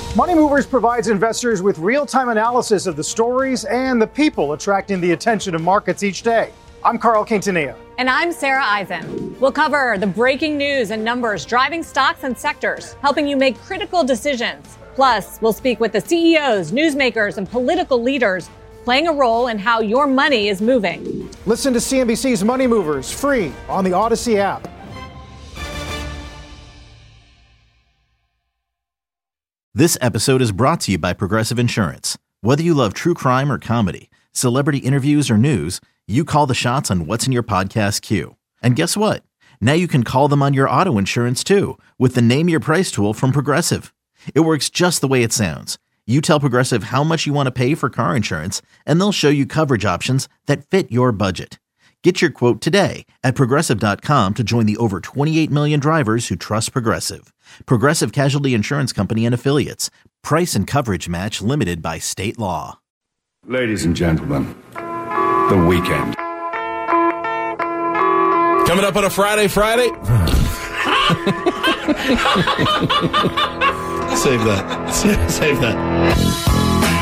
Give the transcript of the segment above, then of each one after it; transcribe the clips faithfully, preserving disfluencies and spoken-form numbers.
Money Movers provides investors with real-time analysis of the stories and the people attracting the attention of markets each day. I'm Carl Quintanilla. And I'm Sarah Eisen. We'll cover the breaking news and numbers driving stocks and sectors, helping you make critical decisions. Plus, we'll speak with the C E Os, newsmakers, and political leaders playing a role in how your money is moving. Listen to C N B C's Money Movers free on the Odyssey app. This episode is brought to you by Progressive Insurance. Whether you love true crime or comedy, celebrity interviews or news, you call the shots on what's in your podcast queue. And guess what? Now you can call them on your auto insurance too with the Name Your Price tool from Progressive. It works just the way it sounds. You tell Progressive how much you want to pay for car insurance, and they'll show you coverage options that fit your budget. Get your quote today at Progressive dot com to join the over twenty-eight million drivers who trust Progressive. Progressive Casualty Insurance Company and Affiliates. Price and coverage match limited by state law. Ladies and gentlemen, The Weeknd. Coming up on a Friday, Friday. Save that. Save, save that.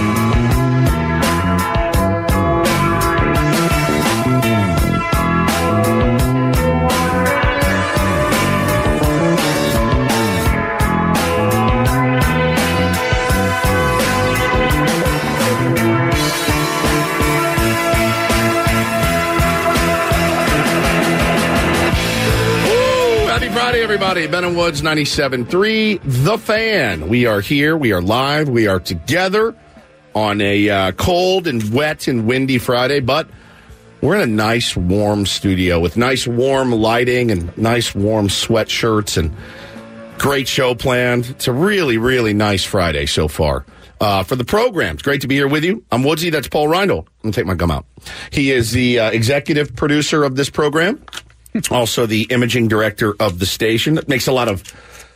Friday, everybody. Ben and Woods, ninety-seven point three, The Fan. We are here. We are live. We are together on a uh, cold and wet and windy Friday, but we're in a nice, warm studio with nice, warm lighting and nice, warm sweatshirts and great show planned. It's a really, really nice Friday so far. Uh, for the program, it's great to be here with you. I'm Woodsy. That's Paul Reindl. I'm going to take my gum out. He is the uh, executive producer of this program. Also the imaging director of the station. That makes a lot of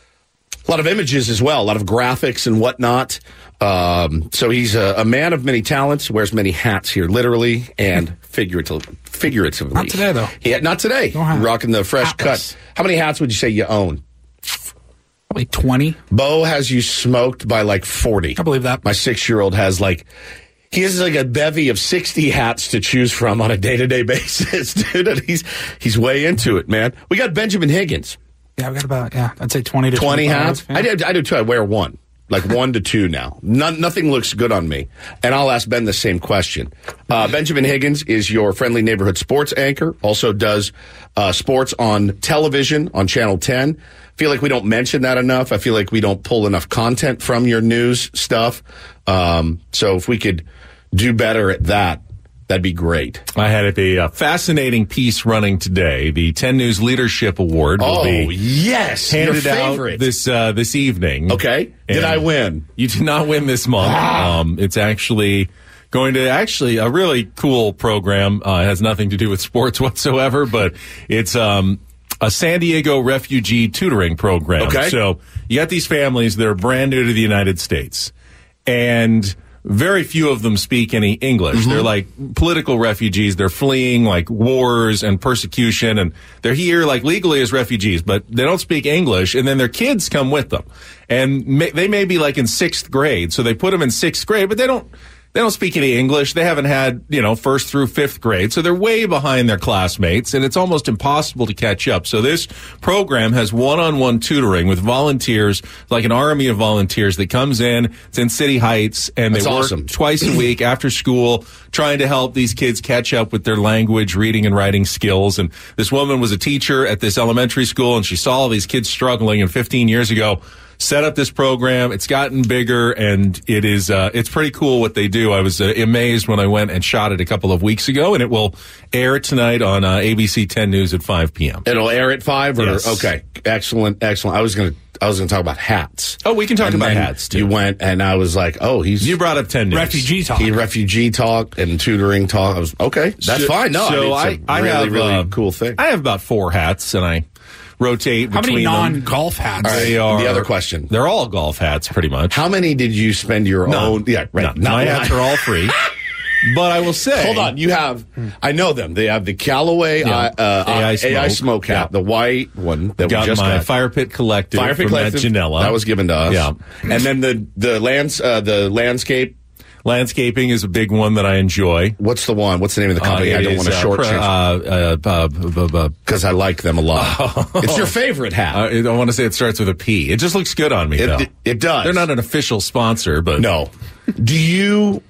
a lot of images as well, a lot of graphics and whatnot. Um, so he's a, a man of many talents, wears many hats here, literally and figuratively. figuratively. Not today, though. Yeah, not today. Rocking the fresh Hatless. cut. How many hats would you say you own? Probably twenty. Bo has you smoked by like forty. I believe that. My six-year-old has like... He has like a bevy of sixty hats to choose from on a day-to-day basis, dude. And he's he's way into it, man. We got Benjamin Higgins. Yeah, we got about, yeah, I'd say twenty to twenty hats. Yeah. I, do, I do too. I wear one, like one to two now. None, nothing looks good on me. And I'll ask Ben the same question. Uh, Benjamin Higgins is your friendly neighborhood sports anchor, also does uh, sports on television on Channel ten. I feel like we don't mention that enough. I feel like we don't pull enough content from your news stuff. Um, so if we could do better at that, that'd be great. I had a, a fascinating piece running today. The ten News Leadership Award will oh, be yes, handed your out favorite. this uh, this evening. Okay. Did And I win? You did not win this month. Ah. Um, it's actually going to actually a really cool program. Uh, it has nothing to do with sports whatsoever, but it's um, a San Diego refugee tutoring program. Okay. So you got these families that are brand new to the United States, and very few of them speak any English. Mm-hmm. They're like political refugees. They're fleeing like wars and persecution, and they're here like legally as refugees, but they don't speak English, and then their kids come with them. And may, they may be like in sixth grade, so they put them in sixth grade, but they don't They don't speak any English. They haven't had, you know, first through fifth grade. So they're way behind their classmates, and it's almost impossible to catch up. So this program has one-on-one tutoring with volunteers, like an army of volunteers that comes in. It's in City Heights, and That's they work awesome. twice a week after school trying to help these kids catch up with their language, reading and writing skills. And this woman was a teacher at this elementary school, and she saw all these kids struggling, and fifteen years ago set up this program. It's gotten bigger, and it is uh, it's pretty cool what they do. I was uh, amazed when I went and shot it a couple of weeks ago, and it will air tonight on uh, A B C ten News at five p.m. It'll air at five? Or, Yes. Okay. Excellent, excellent. I was going to I was going to talk about hats. Oh, we can talk And about then hats, too. You went, and I was like, oh, he's... You brought up ten News. Refugee talk. He refugee talk and tutoring talk. I was, okay, that's So- fine. No, so I mean, it's a I- I really, have, really uh, cool thing. I have about four hats, and I rotate How between many them. non-golf hats? All right. They are, The other question. They're all golf hats, pretty much. How many did you spend your None. own... Yeah, right. None. Not My one. hats are all free. But I will say, hold on, you have, I know them. They have the Callaway Yeah. uh, uh, A I Smoke. A I Smoke hat, Yeah. the white one that got we just my got. Fire Pit Collective Fire Pit from Matt Collective, Janella. that was given to us. Yeah. And then the the lands uh, the landscape. Landscaping is a big one that I enjoy. What's the one? What's the name of the company? Uh, I it don't is, want to uh, shortchange uh, uh, uh, because I like them a lot. It's your favorite hat. uh, I want to say it starts with a P. It just looks good on me, It- though. it- it does. They're not an official sponsor, but No. Do you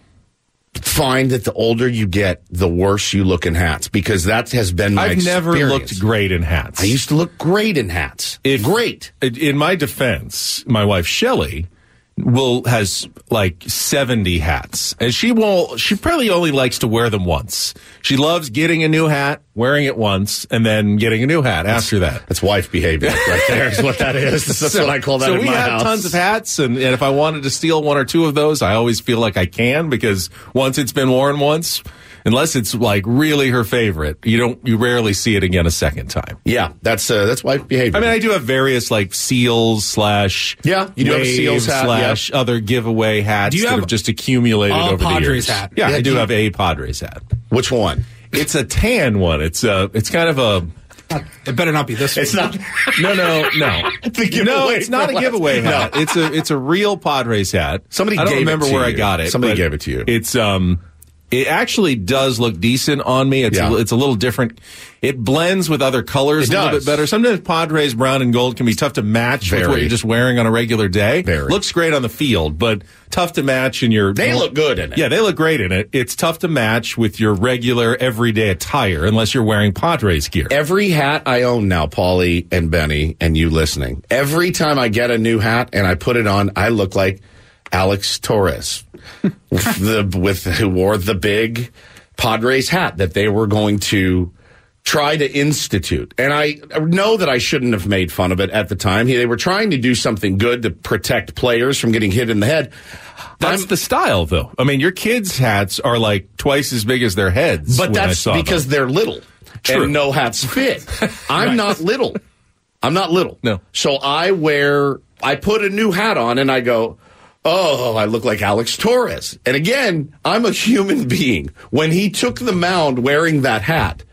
find that the older you get, the worse you look in hats? Because that has been my I've never experience. looked great in hats. I used to look great in hats. If- great. In my defense, my wife Shelley will has like seventy hats, and she won't. She probably only likes to wear them once. She loves getting a new hat, wearing it once, and then getting a new hat after that. That's wife behavior right there is what that is. That's what I call that so in we my have house. tons of hats, and, and if I wanted to steal one or two of those, I always feel like I can, because once it's been worn once, unless it's like really her favorite, you don't, you rarely see it again a second time. Yeah, that's uh, that's wife behavior. I mean, I do have various like seals slash Yeah, you do have a wave Seals hat, slash other giveaway hats Do you that have have just accumulated a over the Padres years. hat? Yeah, Yeah, I do do you- have a Padres hat. Which one? It's a tan one. It's uh it's kind of a It better not be this It's one. not. no no no The giveaway no. It's not for a giveaway last- hat. It's a it's a real Padres hat. Somebody I don't gave it remember to where I you. got it. Somebody but gave it to you. It's um. It actually does look decent on me. It's Yeah. a, it's a little different. It blends with other colors It a little does. bit better. Sometimes Padres brown and gold can be tough to match with what Very. you're just wearing on a regular day. Very. Looks great on the field, but tough to match in your. They look good in it. Yeah, they look great in it. It's tough to match with your regular everyday attire unless you're wearing Padres gear. Every hat I own now, Paulie and Benny, and you listening, every time I get a new hat and I put it on, I look like Alex Torres, with the with who wore the big Padres hat that they were going to try to institute. And I know that I shouldn't have made fun of it at the time. They were trying to do something good to protect players from getting hit in the head. That's I'm- the style, though. I mean, your kids' hats are like twice as big as their heads. But when I that's saw because them. they're little True. and no hats fit. I'm not little. I'm not little. No. So I wear, I put a new hat on and I go, oh, I look like Alex Torres. And again, I'm a human being. When he took the mound wearing that hat,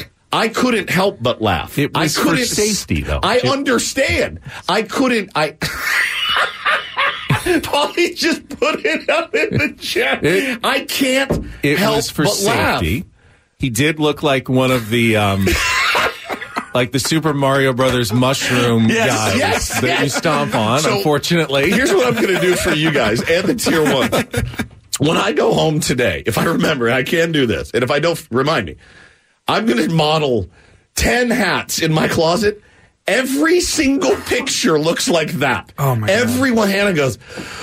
I couldn't help but laugh. It was I for couldn't safety, though. I It- understand. I couldn't. I. Paulie just put it up in the chat. It- I can't It help was for but safety. laugh. He did look like one of the, um, like the Super Mario Brothers mushroom Yes, guys yes, that yes. you stomp on. So, unfortunately, Here's what I'm going to do for you guys and the tier one. When I go home today, if I remember, and I can do this, and if I don't, remind me, I'm going to model ten hats in my closet. Every single picture looks like that. Oh, my God. Everyone, Hannah goes,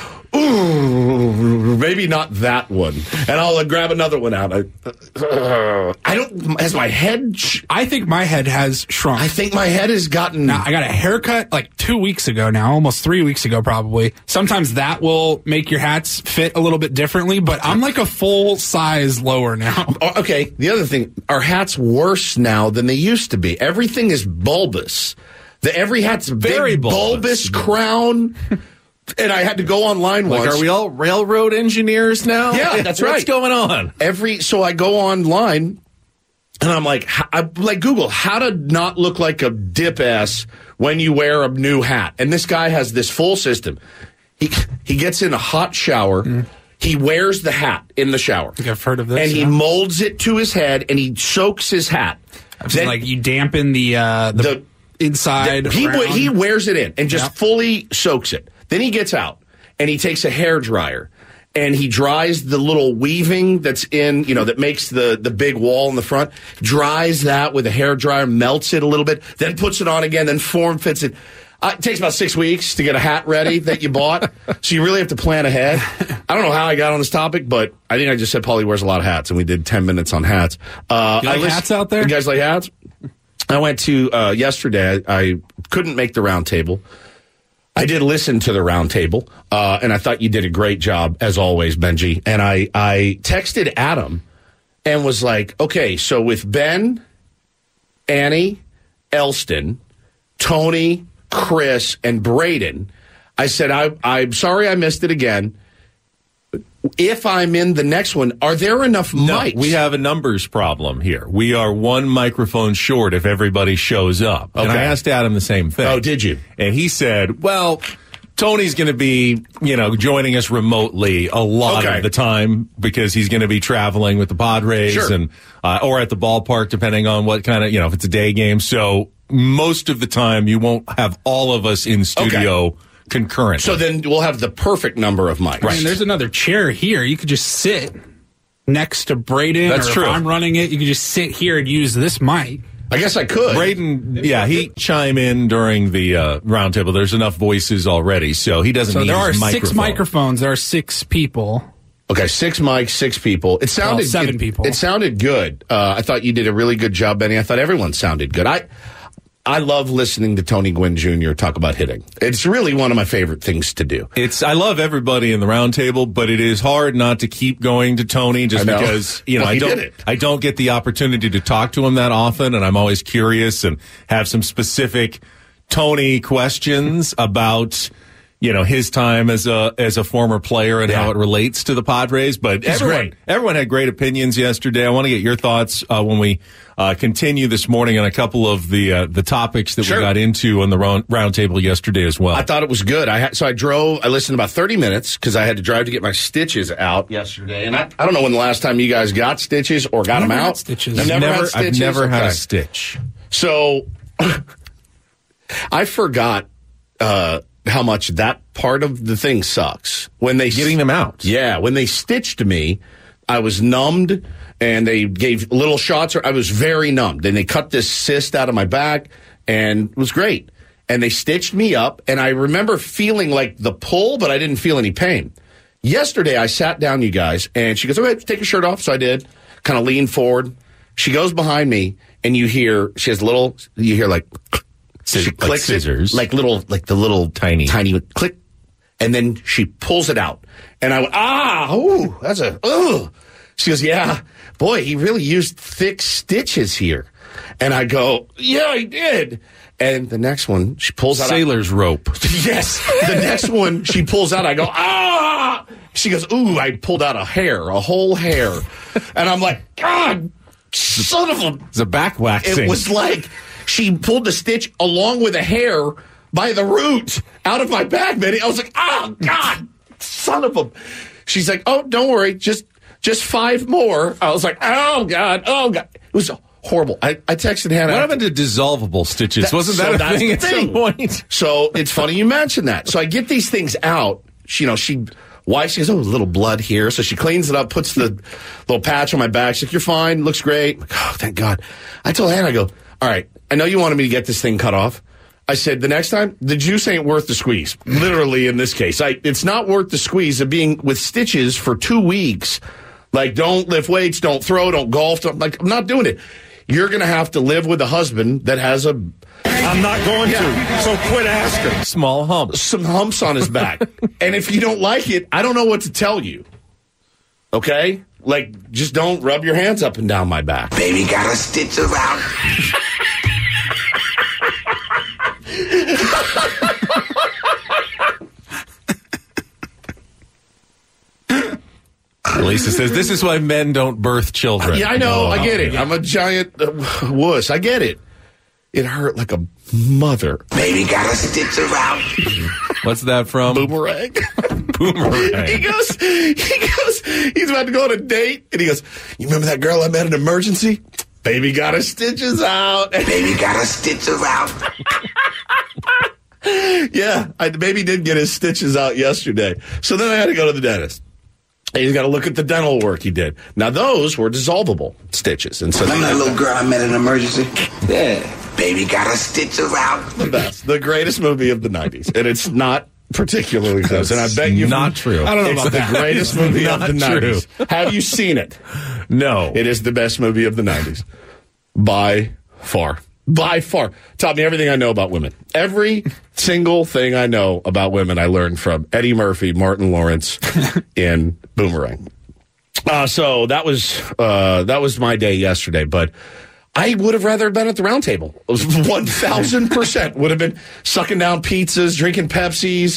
ooh, maybe not that one. And I'll uh, grab another one out. I, uh, I don't, has my head, sh- I think my head has shrunk. I think my head has gotten. Now, I got a haircut like two weeks ago now, almost three weeks ago probably. Sometimes that will make your hats fit a little bit differently, but I'm like a full size lower now. Oh, okay, the other thing, are hats worse now than they used to be? Everything is bulbous. The, every hat's a Very big bulbous. bulbous crown. And I had to go online like, once. are we all railroad engineers now? Yeah, that's What's right. going on? Every so I go online and I'm like, h- I like Google how to not look like a dip ass when you wear a new hat. And this guy has this full system. He he gets in a hot shower. Mm. He wears the hat in the shower. I think I've heard of this. And he yeah. molds it to his head and he soaks his hat. I've seen, Then- like you dampen the uh, the, The- inside. He around. he wears it in and just Yep. fully soaks it. Then he gets out and he takes a hair dryer and he dries the little weaving that's in, you know, that makes the the big wall in the front. Dries that with a hair dryer, melts it a little bit, then puts it on again, then form fits it. Uh, it takes about six weeks to get a hat ready that you bought, so you really have to plan ahead. I don't know how I got on this topic, but I think I just said Paulie wears a lot of hats, and we did ten minutes on hats. Uh, You like I list- hats out there? You guys like hats? I went to uh, yesterday. I, I couldn't make the round table. I did listen to the round table, uh, and I thought you did a great job as always, Benji. And I I texted Adam and was like, okay, so with Ben, Annie, Elston, Tony, Chris, and Braden, I said I I'm sorry I missed it again. if I'm in the next one, are there enough No, mics? we have a numbers problem here. We are one microphone short if everybody shows up. And I Okay. asked Adam the same thing. Oh, did you? And he said, well, Tony's going to be, you know, joining us remotely a lot Okay. of the time because he's going to be traveling with the Padres Sure. and uh, or at the ballpark, depending on what kind of, you know, if it's a day game. So most of the time you won't have all of us in studio concurrently. So then we'll have the perfect number of mics. I mean, there's another chair here. You could just sit next to Braden. That's or true. If I'm running it, you could just sit here and use this mic. I guess I could. Braden, yeah, he chime in during the uh, roundtable. There's enough voices already, so he doesn't So need there are his six microphone. microphones. There are six people. Okay, six mics, six people. It sounded Well, seven it, people. It sounded good. Uh, I thought you did a really good job, Benny. I thought everyone sounded good. I I love listening to Tony Gwynn Junior talk about hitting. It's really one of my favorite things to do. It's I love everybody in the roundtable, but it is hard not to keep going to Tony just I know. because you know Well, I he don't did it. I don't get the opportunity to talk to him that often, and I'm always curious and have some specific Tony questions about you know his time as a as a former player and Yeah. how it relates to the Padres. But He's everyone great. everyone had great opinions yesterday. I want to get your thoughts uh, when we uh, continue this morning on a couple of the uh, the topics that Sure. we got into on the round roundtable yesterday as well. I thought it was good. I had, so I drove. I listened about thirty minutes because I had to drive to get my stitches out yesterday. And I, I don't know when the last time you guys got stitches or got them Never had out. stitches. You've I've never, never, had stitches? I've never had Okay. a stitch. So I forgot uh, how much that part of the thing sucks. When they Getting them out. Yeah, when they stitched me, I was numbed, and they gave little shots. I was very numbed, and they cut this cyst out of my back, and it was great. And they stitched me up, and I remember feeling like the pull, but I didn't feel any pain. Yesterday, I sat down, you guys, and she goes, okay, take your shirt off. So I did, kind of leaned forward. She goes behind me, and you hear, she has little, you hear like, Sci- she like clicks scissors. it, like little, like the little Tiny. tiny click, and then she pulls it out, and I went, ah, ooh, that's a, ugh. She goes, yeah, boy, he really used thick stitches here, and I go, yeah, he did. And the next one, she pulls out Sailor's rope. Yes, the next one she pulls out, I go, ah. She goes, ooh, I pulled out a hair, a whole hair, and I'm like, God, son of a. It's a back waxing. It was like she pulled the stitch along with a hair by the root out of my back, Benny. I was like, oh, God, son of a. She's like, oh, don't worry, just just five more. I was like, oh, God, oh, God. It was horrible. I, I texted Hannah. What happened to dissolvable stitches? That- Wasn't so that a that's thing the at some thing. point? So it's funny you mentioned that. So I get these things out. She, you know, she, why? She goes, oh, a little blood here. So she cleans it up, puts the little patch on my back. She's like, you're fine. Looks great. I'm like, oh, thank God. I told Hannah, I go, all right, I know you wanted me to get this thing cut off. I said, the next time, the juice ain't worth the squeeze. Literally in this case. I, it's not worth the squeeze of being with stitches for two weeks. Like, don't lift weights, don't throw, don't golf. Don't, like, I'm not doing it. You're going to have to live with a husband that has a I'm not going to, so quit asking. Small hump. some humps on his back. And if you don't like it, I don't know what to tell you. Okay? Like, just don't rub your hands up and down my back. Baby got a stitch around. Lisa says, this is why men don't birth children. Yeah, I know. Oh, I get it. yeah. I'm a giant uh, wuss. I get it. It hurt like a mother. Baby got a stitch around. What's that from? Boomerang. Boomerang. he goes, he goes, he's about to go on a date, and he goes, you remember that girl I met in emergency? Baby got her stitches out. Baby got a stitch around. Yeah, I, the baby did get his stitches out yesterday. So then I had to go to the dentist. And he's got to look at the dental work he did. Now, those were dissolvable stitches. And so Remember that little girl I met in emergency? Yeah. Baby got a stitch around. the best, the greatest movie of the nineties. And it's not particularly close. And I bet you Not true. I don't know it's about the that. greatest movie of Not the true. nineties. Have you seen it? No. It is the best movie of the nineties. By far. By far. Taught me everything I know about women. Every single thing I know about women I learned from Eddie Murphy, Martin Lawrence in Boomerang. Uh, so that was uh, that was my day yesterday, but I would have rather been at the round table. one thousand percent would have been sucking down pizzas, drinking Pepsis,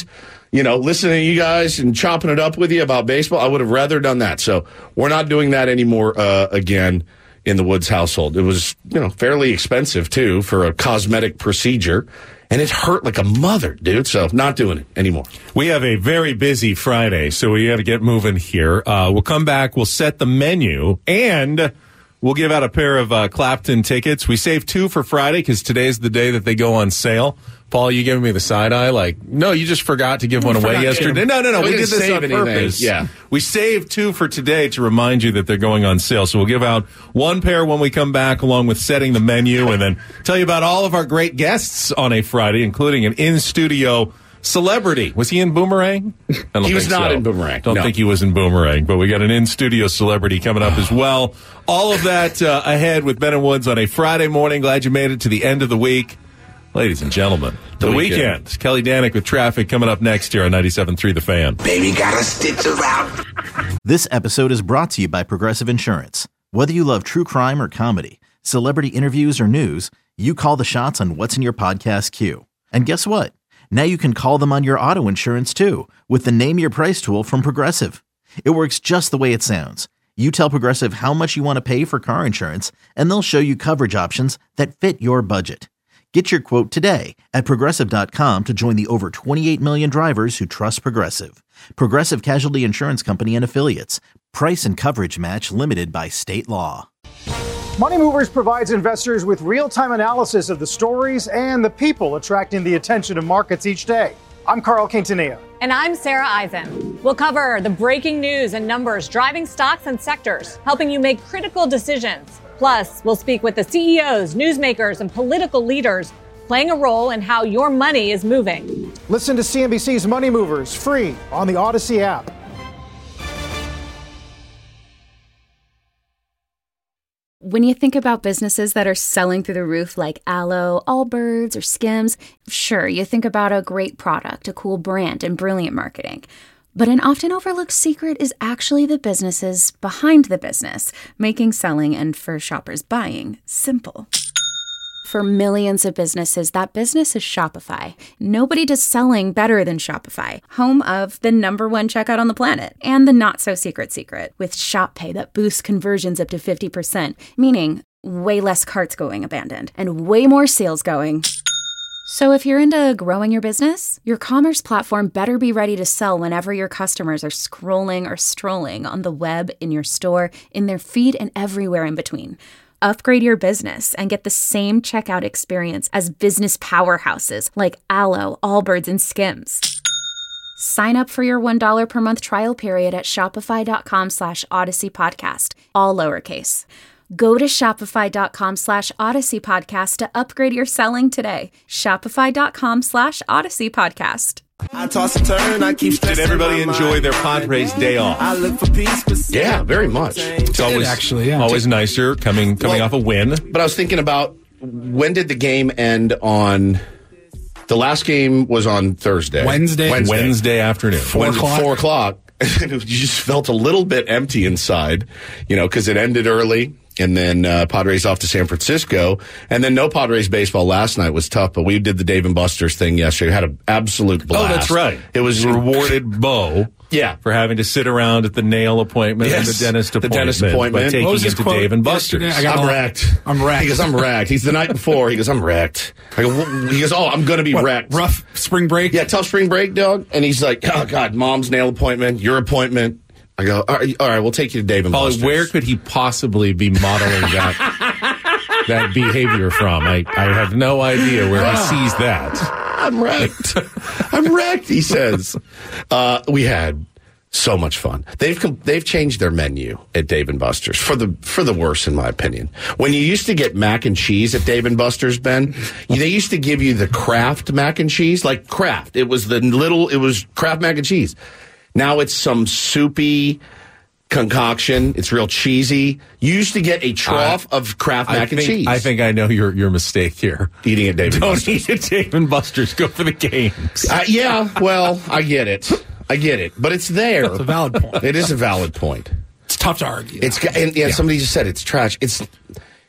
you know, listening to you guys and chopping it up with you about baseball. I would have rather done that. So we're not doing that anymore uh, again in the Woods household. It was, you know, fairly expensive, too, for a cosmetic procedure. And it hurt like a mother, dude. So not doing it anymore. We have a very busy Friday, so we got to get moving here. Uh, we'll come back. We'll set the menu, and we'll give out a pair of uh, Clapton tickets. We saved two for Friday because today's the day that they go on sale. Paul, you giving me the side eye? Like, no, you just forgot to give one away yesterday. No, no, no. We We did didn't this save on anything. purpose. Yeah. We saved two for today to remind you that they're going on sale. So we'll give out one pair when we come back, along with setting the menu, and then tell you about all of our great guests on a Friday, including an in-studio celebrity. Was he in Boomerang? I don't He was think not so. in Boomerang. Don't No. think he was in Boomerang, but we got an in-studio celebrity coming up as well. All of that uh, ahead with Ben and Woods on a Friday morning. Glad you made it to the end of the week. Ladies and gentlemen, the, The weekend. weekend. Kelly Danick with traffic coming up next here on ninety-seven point three The Fan. Baby got her stitches out. This episode is brought to you by Progressive Insurance. Whether you love true crime or comedy, celebrity interviews or news, you call the shots on what's in your podcast queue. And guess what? Now you can call them on your auto insurance too with the Name Your Price tool from Progressive. It works just the way it sounds. You tell Progressive how much you want to pay for car insurance, and they'll show you coverage options that fit your budget. Get your quote today at Progressive dot com to join the over twenty-eight million drivers who trust Progressive. Progressive Casualty Insurance Company and Affiliates. Price and coverage match limited by state law. Money Movers provides investors with real-time analysis of the stories and the people attracting the attention of markets each day. I'm Carl Quintanilla. And I'm Sarah Eisen. We'll cover the breaking news and numbers driving stocks and sectors, helping you make critical decisions. Plus, we'll speak with the C E Os, newsmakers, and political leaders playing a role in how your money is moving. Listen to C N B C's Money Movers free on the Odyssey app. When you think about businesses that are selling through the roof like Aloe, Allbirds, or Skims, sure, you think about a great product, a cool brand, and brilliant marketing. But an often overlooked secret is actually the businesses behind the business, making selling and, for shoppers, buying simple. For millions of businesses, that business is Shopify. Nobody does selling better than Shopify, home of the number one checkout on the planet and the not-so-secret secret with Shop Pay that boosts conversions up to fifty percent, meaning way less carts going abandoned and way more sales going. So if you're into growing your business, your commerce platform better be ready to sell whenever your customers are scrolling or strolling on the web, in your store, in their feed, and everywhere in between. Upgrade your business and get the same checkout experience as business powerhouses like Aloe, Allbirds, and Skims. Sign up for your one dollar per month trial period at shopify.com slash Odyssey Podcast, all lowercase. Go to shopify.com slash Odyssey Podcast to upgrade your selling today. Shopify.com slash Odyssey Podcast. I toss and turn, I keep Did everybody enjoy their Padres day off? I look for peace. Yeah, very much. It's always actually, yeah. always nicer coming coming Well, off a win. But I was thinking about when did the game end on... The last game was on Thursday. Wednesday. Wednesday, Wednesday afternoon. Four Wednesday, o'clock. Four o'clock. You just felt a little bit empty inside, you know, because it ended early. And then uh, Padres off to San Francisco. And then no Padres baseball last night was tough, but we did the Dave and Buster's thing yesterday. We had an absolute blast. Oh, that's right. It was rewarded Bo. Yeah. For having to sit around at the nail appointment Yes, and the dentist the appointment. dentist appointment. By taking What was him his to quote Dave and Buster's. yesterday? I got I'm all- wrecked. I'm wrecked. He goes, I'm wrecked. He's the night before. He goes, I'm wrecked. I go, "Wh-" he goes, oh, I'm going to be What, wrecked. rough spring break? Yeah, tough spring break, dog. And he's like, oh, God, mom's nail appointment, your appointment. I go, all right, all right, we'll take you to Dave and Polly, Buster's. where could he possibly be modeling that that behavior from? I, I have no idea where he sees that. I'm wrecked. I'm wrecked, he says. Uh, we had so much fun. They've com- they've changed their menu at Dave and Buster's for the for the worse, in my opinion. When you used to get mac and cheese at Dave and Buster's, Ben, they used to give you the Kraft mac and cheese, like Kraft. It was the little, it was Kraft mac and cheese. Now it's some soupy concoction. It's real cheesy. You used to get a trough uh, of Kraft mac I and think, cheese. I think I know your your mistake here. Eating at Dave and Don't Buster's. eat at Dave and Buster's. Go for the games. Uh, yeah, well, I get it. I get it. But it's there. That's a valid point. It is a valid point. It's tough to argue. It's and, yeah, yeah, somebody just said it's trash. It's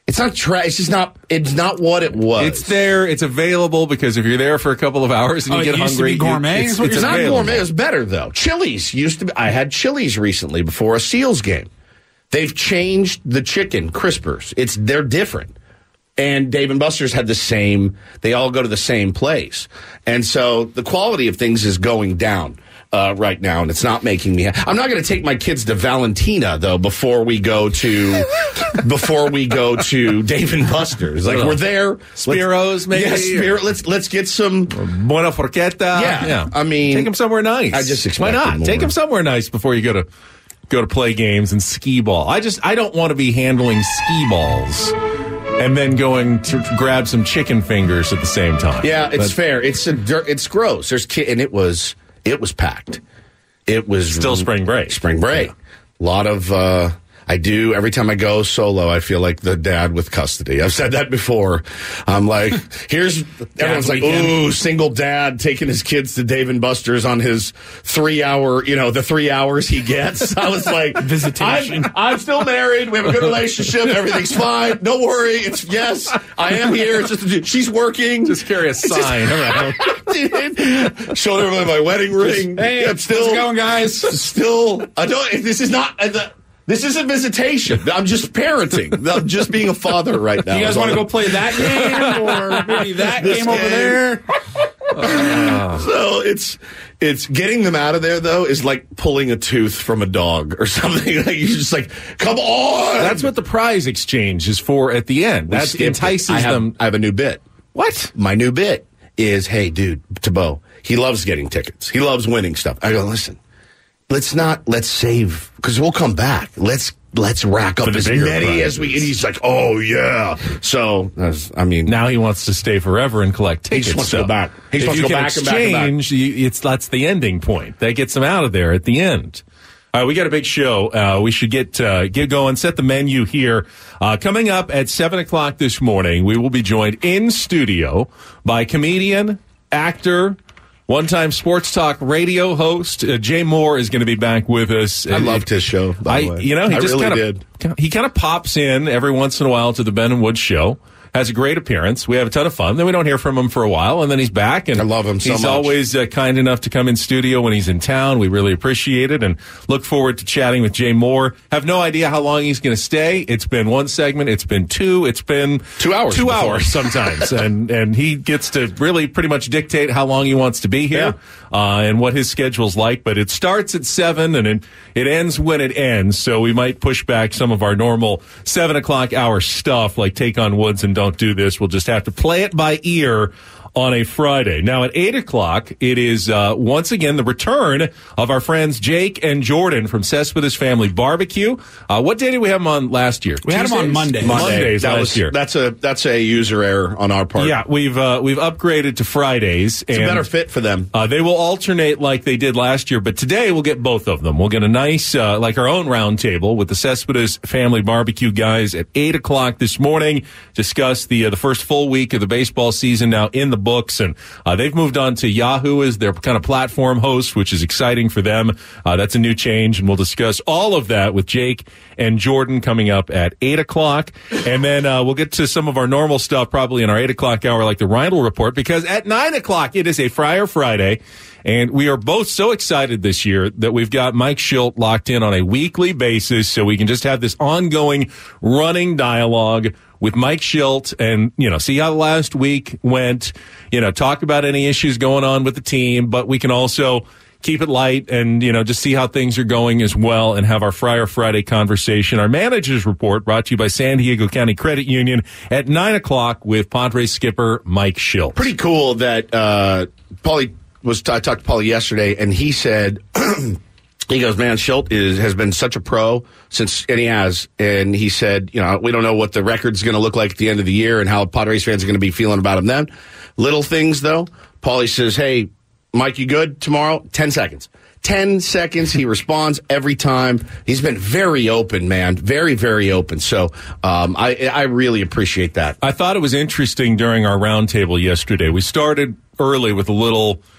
It's not trash. It's just not. It's not what it was. It's there. It's available because if you're there for a couple of hours and oh, you get it used hungry, to be gourmet. You, it's, it's it's not available. gourmet. It's better though. Chili's used to be. I had Chili's recently before a Seals game. They've changed the chicken crispers. It's they're different. And Dave and Buster's had the same. They all go to the same place, and so the quality of things is going down. Uh, right now, and it's not making me. Ha- I'm not going to take my kids to Valentina though before we go to before we go to Dave and Buster's. Like we're there, Spiro's maybe. Yeah, Spiro. Let's let's get some Buena Forqueta. Yeah, yeah. I mean, take them somewhere nice. I just why not more. take them somewhere nice before you go to go to play games and skee ball. I just I don't want to be handling skee balls and then going to grab some chicken fingers at the same time. Yeah, it's but, fair. It's a dirt. It's gross. There's ki- and it was. It was packed. It was still spring break. Spring break. A yeah. lot of, uh, I do, every time I go solo, I feel like the dad with custody. I've said that before. I'm like, here's, everyone's like, ooh, single dad taking his kids to Dave and Buster's on his three hour, you know, the three hours he gets. I was like, visitation. I'm, I'm still married. We have a good relationship. Everything's fine. Don't worry. It's, yes, I am here. It's just, she's working. Just carry a sign around. Showed everybody my wedding ring. Hey, I'm still how's it going, guys? Still, I don't, this is not, uh, this isn't visitation. I'm just parenting. I'm just being a father right now. You guys want to go play that game or maybe that game, game over there? Uh, so it's it's getting them out of there though is like pulling a tooth from a dog or something. Like you're just like, come on. That's what the prize exchange is for at the end. That entices I have, them. I have a new bit. What? My new bit is, hey, dude, Tebow, he loves getting tickets. He loves winning stuff. I go, listen. Let's not, let's save, because we'll come back. Let's, let's rack up as many prizes. as we, and he's like, oh, yeah. So, I mean. Now he wants to stay forever and collect tickets. He just wants so to go back. He just wants to go back and back and back. You, it's, that's the ending point. That gets him out of there at the end. All right, we got a big show. Uh, we should get, uh, get going, set the menu here. Uh, coming up at seven o'clock this morning, we will be joined in studio by comedian, actor, one-time sports talk radio host uh, Jay Moore is going to be back with us. I loved his show. By I, the way. you know, he I just really kind did. of he kind of pops in every once in a while to the Ben and Woods show. Has a great appearance. We have a ton of fun. Then we don't hear from him for a while, and then he's back. And I love him so he's much. He's always uh, kind enough to come in studio when he's in town. We really appreciate it, and look forward to chatting with Jay Moore. Have no idea how long he's going to stay. It's been one segment. It's been two. It's been two hours. Two before. hours sometimes, and and he gets to really pretty much dictate how long he wants to be here, yeah. uh, and what his schedule's like. But it starts at seven, and it, it ends when it ends. So we might push back some of our normal seven o'clock hour stuff, like Take on Woods and Don't Do This. We'll just have to play it by ear on a Friday. Now at eight o'clock, it is uh, once again the return of our friends Jake and Jordan from Cespedes Family Barbecue. Uh, what day did we have them on last year? We Tuesdays? had them on Monday. Monday. Mondays that last was, year. That's a that's a user error on our part. Yeah, we've uh, we've upgraded to Fridays. It's and, a better fit for them. Uh, they will alternate like they did last year, but today we'll get both of them. We'll get a nice, uh, like our own round table with the Cespedes Family Barbecue guys at eight o'clock this morning. Discuss the uh, the first full week of the baseball season now in the books, and Uh, they've moved on to Yahoo as their kind of platform host, which is exciting for them. Uh, that's a new change, and we'll discuss all of that with Jake and Jordan coming up at eight o'clock. And then uh, we'll get to some of our normal stuff probably in our eight o'clock hour, like the Reindl Report, because at nine o'clock it is a Friar Friday, and we are both so excited this year that we've got Mike Schilt locked in on a weekly basis so we can just have this ongoing running dialogue with Mike Schilt and, you know, see how the last week went, you know, talk about any issues going on with the team, but we can also keep it light and, you know, just see how things are going as well and have our Friar Friday conversation. Our Manager's Report brought to you by San Diego County Credit Union at nine o'clock with Padres skipper Mike Schilt. Pretty cool that uh, Paulie was, I talked to Paulie yesterday, and he said, he goes, man, Schilt is, has been such a pro since, and he has, and he said, you know, we don't know what the record's going to look like at the end of the year and how Padres fans are going to be feeling about him then. Little things, though. Paulie says, hey, Mike, you good tomorrow? Ten seconds. Ten seconds. He responds every time. He's been very open, man. Very, very open. So um, I, I really appreciate that. I thought it was interesting during our roundtable yesterday. We started early with a little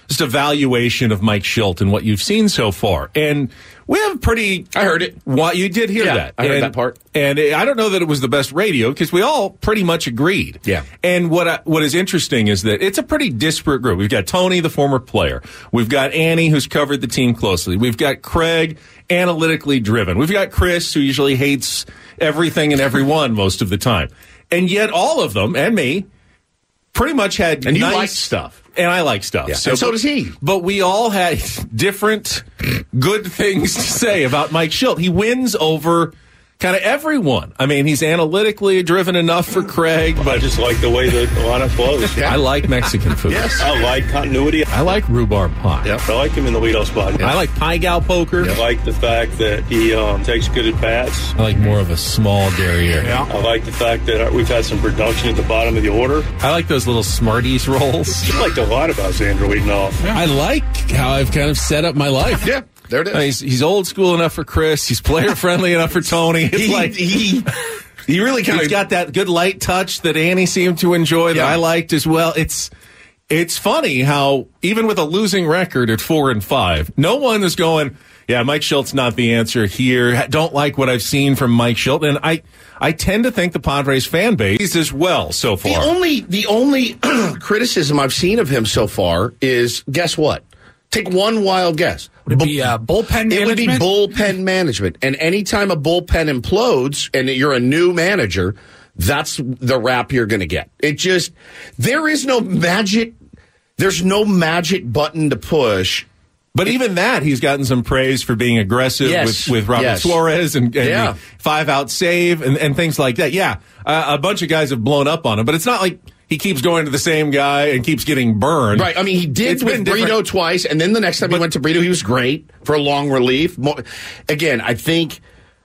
just a valuation of Mike Shildt and what you've seen so far. And we have pretty... I heard it. What, you did hear yeah, that. I heard and, that part. And I don't know that it was the best radio because we all pretty much agreed. Yeah. And what I, what is interesting is that it's a pretty disparate group. We've got Tony, the former player. We've got Annie, who's covered the team closely. We've got Craig, analytically driven. We've got Chris, who usually hates everything and everyone most of the time. And yet all of them, and me, pretty much had And you nice, like stuff. And I like stuff. Yeah. So, and so does he. But we all had different good things to say about Mike Shildt. He wins over kind of everyone. I mean, he's analytically driven enough for Craig, but I just like the way the lineup flows. I like Mexican food. Yes. I like continuity. I like rhubarb pie. Yep. I like him in the leadoff spot. I like pie gal poker. I like the fact that he um, takes good at bats. I like more of a small derriere. Yeah. I like the fact that we've had some production at the bottom of the order. I like those little Smarties rolls. I liked a lot about Xander leading off. I like how I've kind of set up my life. Yeah. There it is. Uh, He's, he's old school enough for Chris. He's player friendly enough for Tony. It's he, like he, he really kind he's of got that good light touch that Annie seemed to enjoy that Yeah. I liked as well. It's it's funny how even with a losing record at four and five, no one is going, yeah, Mike Shilt's not the answer here. Don't like what I've seen from Mike Shildt. And I I tend to think the Padres fan base as well so far. The only the only criticism I've seen of him so far is, guess what? Take one wild guess. Would it be uh, bullpen management? It would be bullpen management. And anytime a bullpen implodes and you're a new manager, that's the rap you're going to get. It just, there is no magic, there's no magic button to push. But even that, he's gotten some praise for being aggressive Yes. with, with Robert Yes. Suarez and, and Yeah. the five-out save and, and things like that. Yeah, uh, a bunch of guys have blown up on him, but it's not like he keeps going to the same guy and keeps getting burned. Right. I mean, he did It's been with Brito different. twice, and then the next time But- he went to Brito, he was great for a long relief. Mo- Again, I think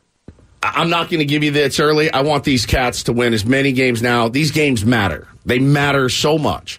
I'm not going to give you that it's early. I want these Cats to win as many games now. These games matter. They matter so much.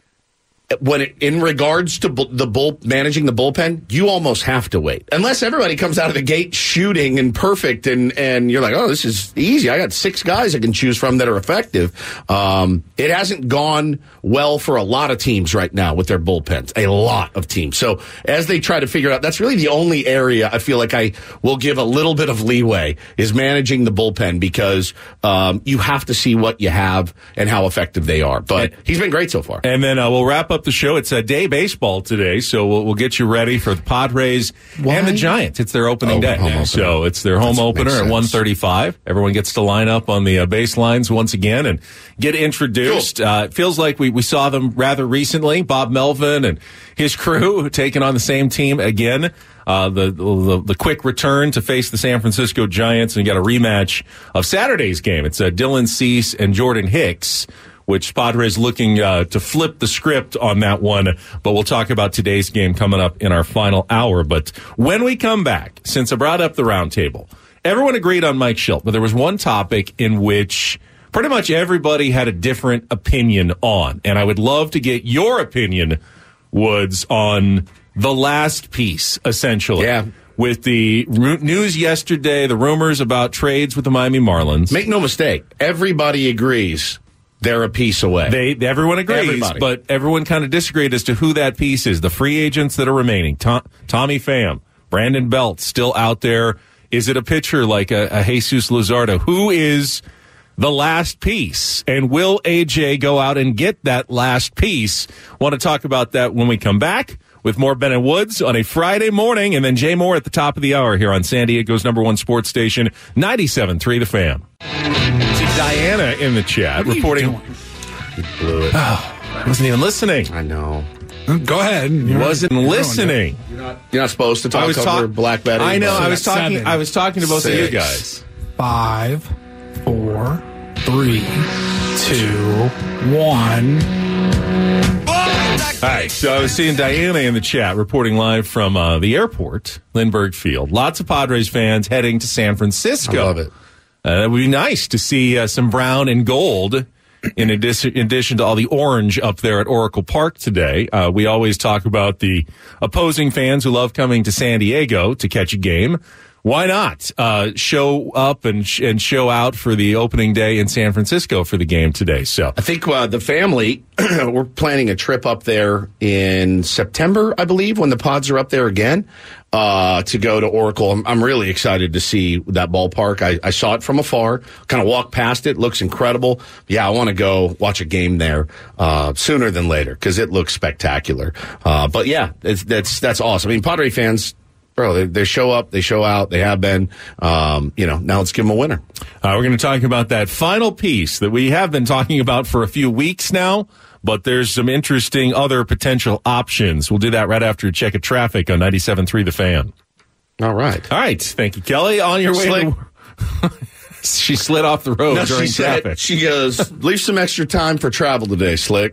When it, in regards to bu- the bull managing the bullpen, you almost have to wait unless everybody comes out of the gate shooting and perfect, and and you're like, oh, this is easy. I got six guys I can choose from that are effective. Um, it hasn't gone well for a lot of teams right now with their bullpens. A lot of teams. So as they try to figure out, that's really the only area I feel like I will give a little bit of leeway is managing the bullpen because um, you have to see what you have and how effective they are. But he's been great so far. And then uh, we'll wrap up the show. It's a day baseball today, so we'll, we'll get you ready for the Padres Why? and the Giants. It's their opening Oh, day. home opener. So it's their home That's- opener makes at sense. one thirty-five. Everyone gets to line up on the uh, baselines once again and get introduced. Cool. Uh, it feels like we, we saw them rather recently. Bob Melvin and his crew taking on the same team again. Uh, the, the the quick return to face the San Francisco Giants and got a rematch of Saturday's game. It's uh, Dylan Cease and Jordan Hicks, which Padres looking uh, to flip the script on that one. But we'll talk about today's game coming up in our final hour. But when we come back, since I brought up the roundtable, everyone agreed on Mike Shildt, but there was one topic in which pretty much everybody had a different opinion on. And I would love to get your opinion, Woods, on the last piece, essentially. Yeah. With the ru- news yesterday, the rumors about trades with the Miami Marlins. Make no mistake, everybody agrees they're a piece away. They everyone agrees, Everybody. but everyone kind of disagreed as to who that piece is. The free agents that are remaining: Tom, Tommy Pham, Brandon Belt, still out there. Is it a pitcher like a, a Jesus Luzardo? Who is the last piece? And will A J go out and get that last piece? Want to talk about that when we come back with more Ben and Woods on a Friday morning, and then Jay Moore at the top of the hour here on San Diego's number one sports station, ninety-seven point three The Fan. See Diana in the chat What are you reporting. doing? He blew it. Oh, I wasn't even listening. I know. Go ahead. You're- Wasn't you're listening. You're not supposed to talk I was over talk- Black Betty. I know. but- I was Seven. talking. I was talking to both of you Six. guys. Five, four, three, two, one. All right. So I was seeing Diana in the chat reporting live from uh, the airport, Lindbergh Field. Lots of Padres fans heading to San Francisco. I love it. Uh, it would be nice to see uh, some brown and gold in addition, in addition to all the orange up there at Oracle Park today. Uh, we always talk about the opposing fans who love coming to San Diego to catch a game. why not uh, show up and sh- and show out for the opening day in San Francisco for the game today? So I think uh, the family, we're planning a trip up there in September, I believe, when the Pods are up there again, uh, to go to Oracle. I'm, I'm really excited to see that ballpark. I, I saw it from afar, kind of walked past it. Looks incredible. Yeah, I want to go watch a game there uh, sooner than later because it looks spectacular. Uh, but yeah, it's, that's that's awesome. I mean, Padre fans, bro, they, they show up, they show out, they have been. Um, you know, now let's give them a winner. Uh, we're going to talk about that final piece that we have been talking about for a few weeks now, but there's some interesting other potential options. We'll do that right after a check of traffic on ninety-seven point three The Fan. All right. All right. Thank you, Kelly. On your way Slick. to... She slid off the road No, during she said, traffic. she goes, leave some extra time for travel today, Slick.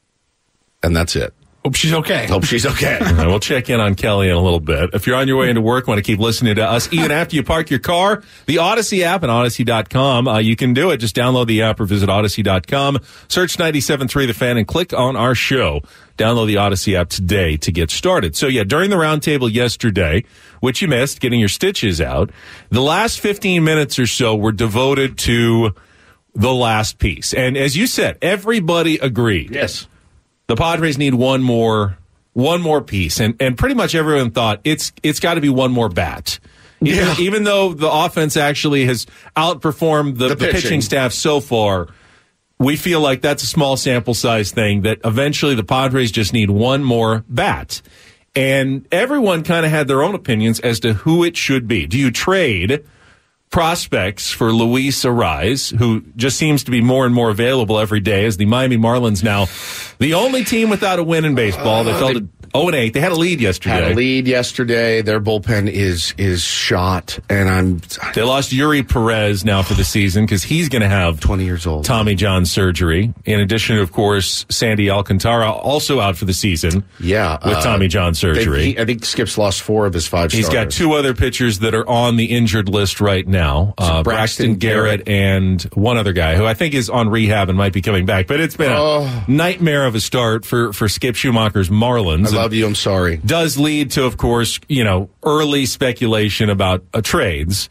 And that's it. Hope she's okay. Hope she's okay. All right, we'll check in on Kelly in a little bit. If you're on your way into work, want to keep listening to us, even after you park your car, the Odyssey app and Odyssey dot com, uh, you can do it. Just download the app or visit Odyssey dot com, search ninety-seven point three The Fan, and click on our show. Download the Odyssey app today to get started. So, yeah, during the roundtable yesterday, which you missed, getting your stitches out, the last fifteen minutes or so were devoted to the last piece. And as you said, everybody agreed. Yes. The Padres need one more, one more piece, and and pretty much everyone thought it's it's got to be one more bat. Even, Yeah. even though the offense actually has outperformed the, The the pitching. pitching. staff so far, we feel like that's a small sample size thing. That eventually the Padres just need one more bat, and everyone kind of had their own opinions as to who it should be. Do you trade prospects for Luis Arraez, who just seems to be more and more available every day as the Miami Marlins now the only team without a win in baseball? They Uh, fell they- to oh and eight. They had a lead yesterday. Had a lead yesterday. Their bullpen is is shot, and I'm They lost Yuri Perez now for the season because he's going to have twenty years old. Tommy John surgery. In addition, of course, Sandy Alcantara also out for the season. Yeah, with uh, Tommy John surgery. They, he, I think Skip's lost four of his five. He's starters. got two other pitchers that are on the injured list right now. Uh, Braxton, Braxton Garrett, and one other guy who I think is on rehab and might be coming back. But it's been a Oh. nightmare of a start for, for Skip Schumacher's Marlins. I love you. I'm sorry. Does lead to, of course, you know, early speculation about uh, trades.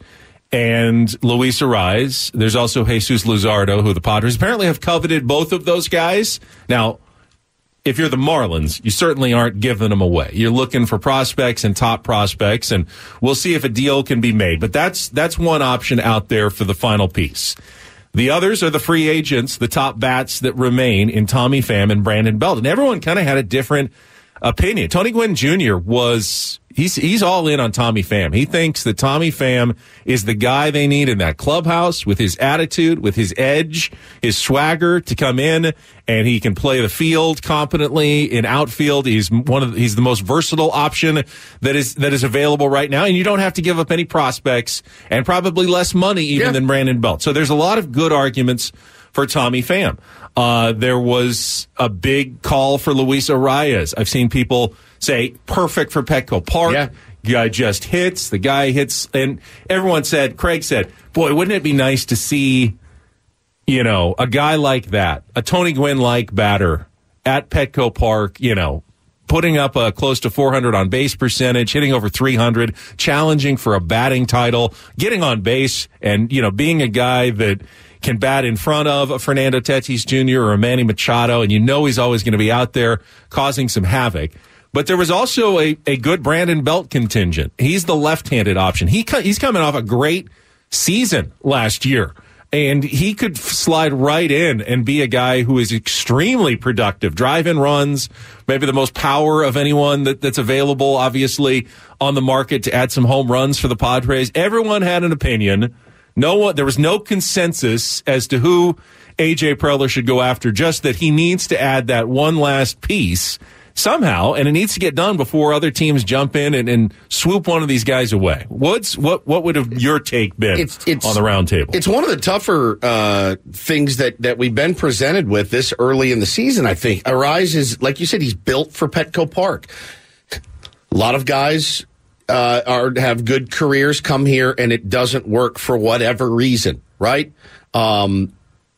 And Luis Arraez. There's also Jesus Luzardo, who the Padres apparently have coveted both of those guys. Now, if you're the Marlins, you certainly aren't giving them away. You're looking for prospects and top prospects, and we'll see if a deal can be made. But that's that's one option out there for the final piece. The others are the free agents, the top bats that remain in Tommy Pham and Brandon Belt. And everyone kind of had a different opinion. Tony Gwynn Junior was, he's he's all in on Tommy Pham. He thinks that Tommy Pham is the guy they need in that clubhouse with his attitude, with his edge, his swagger to come in, and he can play the field competently in outfield. He's one of the, he's the most versatile option that is that is available right now, and you don't have to give up any prospects and probably less money even Yeah. than Brandon Belt. So there's a lot of good arguments for Tommy Pham. Uh, there was a big call for Luis Arraez. I've seen people say perfect for Petco Park. Yeah. Guy just hits. The guy hits. And everyone said, Craig said, boy, wouldn't it be nice to see, you know, a guy like that, a Tony Gwynn-like batter at Petco Park, you know, putting up a close to four hundred on base percentage, hitting over three hundred, challenging for a batting title, getting on base, and, you know, being a guy that can bat in front of a Fernando Tatis Junior or a Manny Machado, and you know he's always going to be out there causing some havoc. But there was also a, a good Brandon Belt contingent. He's the left-handed option. He He's coming off a great season last year, and he could slide right in and be a guy who is extremely productive, drive-in runs, maybe the most power of anyone that, that's available, obviously, on the market to add some home runs for the Padres. Everyone had an opinion. No one, there was no consensus as to who A J Preller should go after, just that he needs to add that one last piece somehow, and it needs to get done before other teams jump in and, and swoop one of these guys away. What's what? What would have your take been It's- it's- on the round table? It's one of the tougher uh, things that, that we've been presented with this early in the season, I think. Arraez is, like you said, he's built for Petco Park. A lot of guys uh, are have good careers, come here, and it doesn't work for whatever reason, right? Um,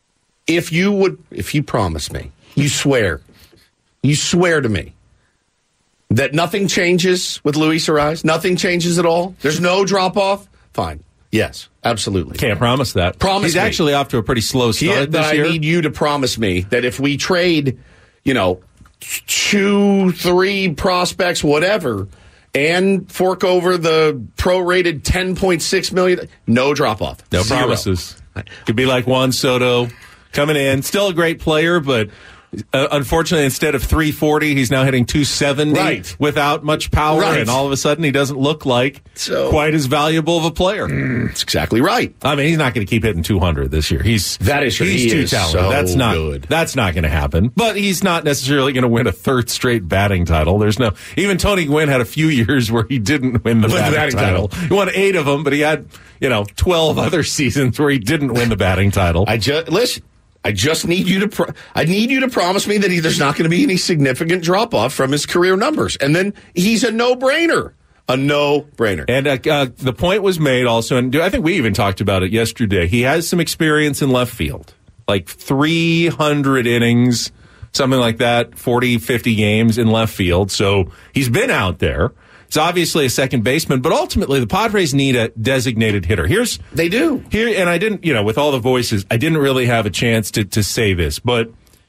if you would, if you promise me, you swear, you swear to me that nothing changes with Luis Arraez, nothing changes at all. There's no drop off. fine. Yes, absolutely. Can't promise that. Promise He's me. actually off to a pretty slow start He, this I year. I need you to promise me that if we trade, you know, two, three prospects, whatever, and fork over the prorated ten point six million dollars, no drop-off. No Zero. promises. Could be like Juan Soto coming in. Still a great player, but uh, unfortunately, instead of three forty, he's now hitting two seventy Right. without much power, Right. and all of a sudden he doesn't look like So- quite as valuable of a player. That's exactly right. I mean, he's not going to keep hitting two hundred this year. He's That is true. He's He too is talented. so that's not good. That's not going to happen. But he's not necessarily going to win a third straight batting title. There's no. Even Tony Gwynn had a few years where he didn't win the Win the batting, batting title. title. He won eight of them, but he had you know twelve other seasons where he didn't win the batting title. I just listen. I just need you to. Pro- I need you to promise me that he, there's not going to be any significant drop off from his career numbers, and then he's a no brainer. A no brainer. And uh, uh, the point was made also, and I think we even talked about it yesterday. He has some experience in left field, like three hundred innings, something like that, forty, fifty games in left field. So he's been out there. He's obviously a second baseman, but ultimately the Padres need a designated hitter. Here's They do. here, and I didn't, you know, with all the voices, I didn't really have a chance to to say this, but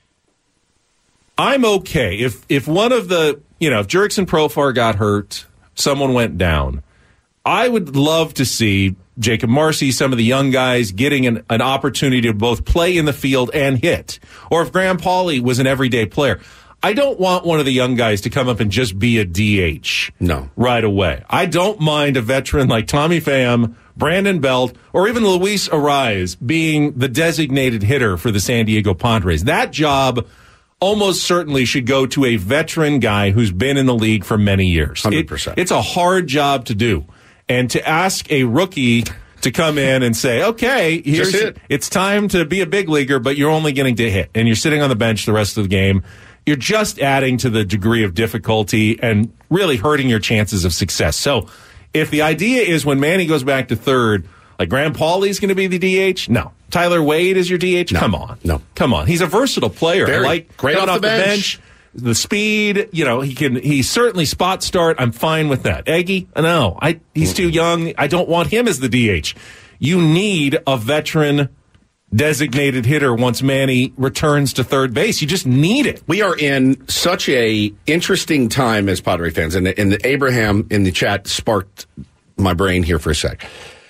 I'm okay if if one of the, you know, if Jurickson Profar got hurt, someone went down. I would love to see Jacob Marcy, some of the young guys, getting an, an opportunity to both play in the field and hit. Or if Graham Pauley was an everyday player. I don't want one of the young guys to come up and just be a D H No. right away. I don't mind a veteran like Tommy Pham, Brandon Belt, or even Luis Arraez being the designated hitter for the San Diego Padres. That job almost certainly should go to a veteran guy who's been in the league for many years. one hundred percent. It, it's a hard job to do. And to ask a rookie to come in and say, okay, here's it. it's time to be a big leaguer, but you're only getting to hit, and you're sitting on the bench the rest of the game. You're just adding to the degree of difficulty and really hurting your chances of success. So if the idea is when Manny goes back to third, like Graham Pauley's going to be the D H, no. Tyler Wade is your D H? No. Come on. No. Come on. He's a versatile player. Very. Like Great coming off the bench. The speed, you know, he can, he certainly spot start. I'm fine with that. Eggy, no, I, he's too young. I don't want him as the D H. You need a veteran designated hitter once Manny returns to third base. You just need it. We are in such a interesting time as Padre fans, and, and the Abraham in the chat sparked my brain here for a sec.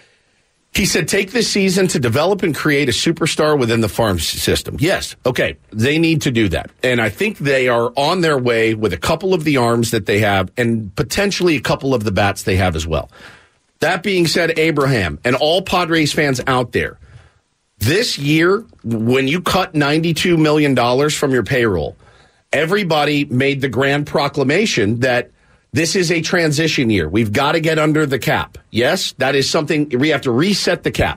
He said, take this season to develop and create a superstar within the farm system. Yes, okay, they need to do that. And I think they are on their way with a couple of the arms that they have and potentially a couple of the bats they have as well. That being said, Abraham and all Padres fans out there, this year, when you cut ninety-two million dollars from your payroll, everybody made the grand proclamation that this is a transition year. We've got to get under the cap. Yes, that is something we have to reset the cap.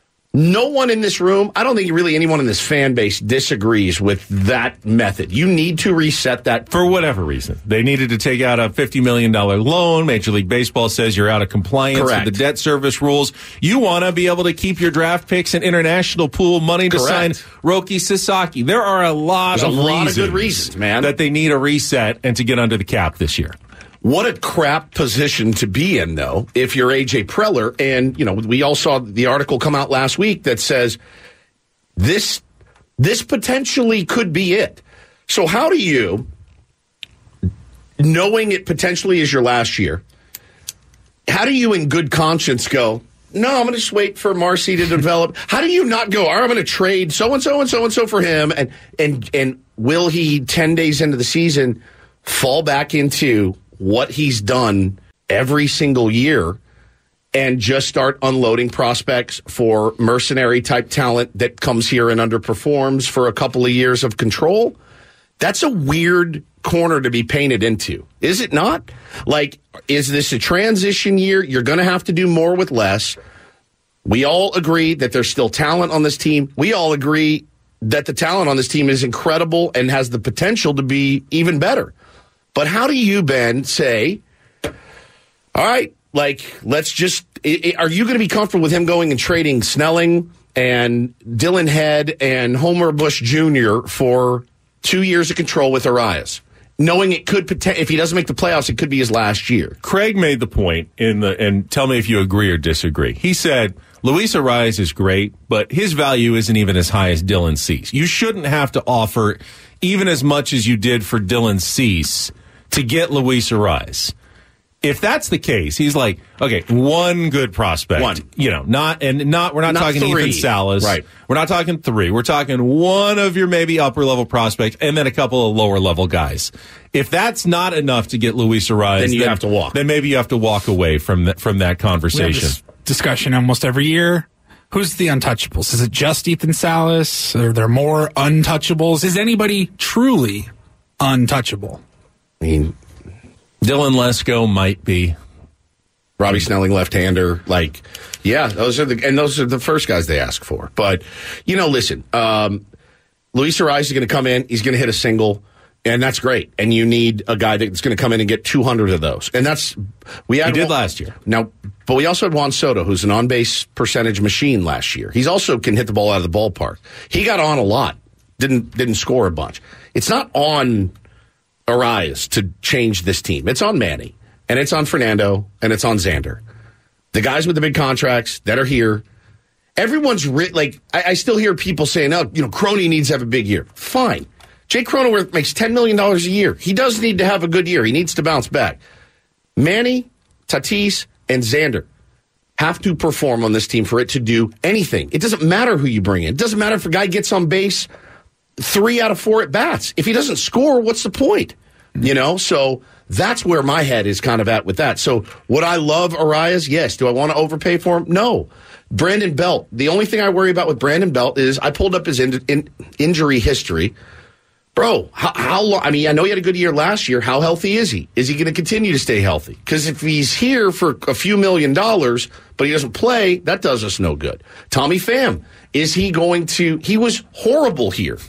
No one in this room, I don't think really anyone in this fan base disagrees with that method. You need to reset that. For whatever reason. They needed to take out a fifty million dollars loan. Major League Baseball says you're out of compliance Correct. with the debt service rules. You want to be able to keep your draft picks and international pool money to Correct. sign Roki Sasaki. There are a lot, There's of, a lot of reasons good reasons, man. that they need a reset and to get under the cap this year. What a crap position to be in, though, if you're A J Preller. And, you know, we all saw the article come out last week that says this this potentially could be it. So how do you, knowing it potentially is your last year, how do you in good conscience go, no, I'm going to just wait for Marcy to develop? How do you not go, all right, I'm going to trade so-and-so and so-and-so for him, and and and will he, ten days into the season, fall back into what he's done every single year and just start unloading prospects for mercenary type talent that comes here and underperforms for a couple of years of control? That's a weird corner to be painted into, is it not? Like, is this a transition year? You're going to have to do more with less. We all agree that there's still talent on this team. We all agree that the talent on this team is incredible and has the potential to be even better. But how do you, Ben, say, all right, like, let's just, are you going to be comfortable with him going and trading Snelling and Dylan Head and Homer Bush Junior for two years of control with Arias? knowing it could, if he doesn't make the playoffs, it could be his last year. Craig made the point in the, and tell me if you agree or disagree. He said, Luis Arraez is great, but his value isn't even as high as Dylan Cease. You shouldn't have to offer even as much as you did for Dylan Cease to get Luis Arraez. If that's the case, he's like, okay, one good prospect. One. You know, not, and not, we're not, Not talking three. Ethan Salas. Right. We're not talking three. We're talking one of your maybe upper level prospects and then a couple of lower level guys. If that's not enough to get Luis Arraez, Then you have to walk. Then maybe you have to walk away from that, from that We have conversation. this discussion almost every year. Who's the untouchables? Is it just Ethan Salas? Are there more untouchables? Is anybody truly untouchable? I mean, Dylan Lesko might be. Robbie Snelling, left-hander, like, yeah, those are the and those are the first guys they ask for. But you know, listen, um, Luis Arraez is going to come in. He's going to hit a single, and that's great. And you need a guy that's going to come in and get two hundred of those. And that's we had He did Juan, last year. Now, but we also had Juan Soto, who's an on-base percentage machine last year. He's also can hit the ball out of the ballpark. He got on a lot, didn't didn't score a bunch. It's not on Arraez to change this team. It's on Manny. And it's on Fernando, and it's on Xander. The guys with the big contracts that are here, everyone's writ- like, I, I still hear people saying, oh, you know, Crony needs to have a big year. Fine. Jake Cronenworth makes ten million dollars a year. He does need to have a good year. He needs to bounce back. Manny, Tatis, and Xander have to perform on this team for it to do anything. It doesn't matter who you bring in. It doesn't matter if a guy gets on base three out of four at bats. If he doesn't score, what's the point? You know, so that's where my head is kind of at with that. So would I love Arraez? Yes. Do I want to overpay for him? No. Brandon Belt. The only thing I worry about with Brandon Belt is I pulled up his in, in, injury history. Bro, how, how long? I mean, I know he had a good year last year. How healthy is he? Is he going to continue to stay healthy? Because if he's here for a few million dollars, but he doesn't play, that does us no good. Tommy Pham. Is he going to? He was horrible here.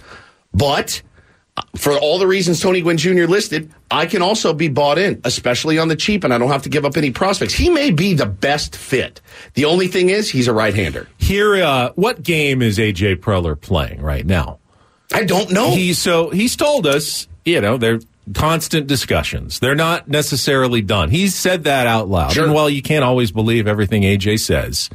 But for all the reasons Tony Gwynn Junior listed, I can also be bought in, especially on the cheap, and I don't have to give up any prospects. He may be the best fit. The only thing is, he's a right-hander. Here, uh, what game is A J Preller playing right now? I don't know. He, so he's told us, you know, they're constant discussions. They're not necessarily done. He's said that out loud. Sure. And while you can't always believe everything A J says,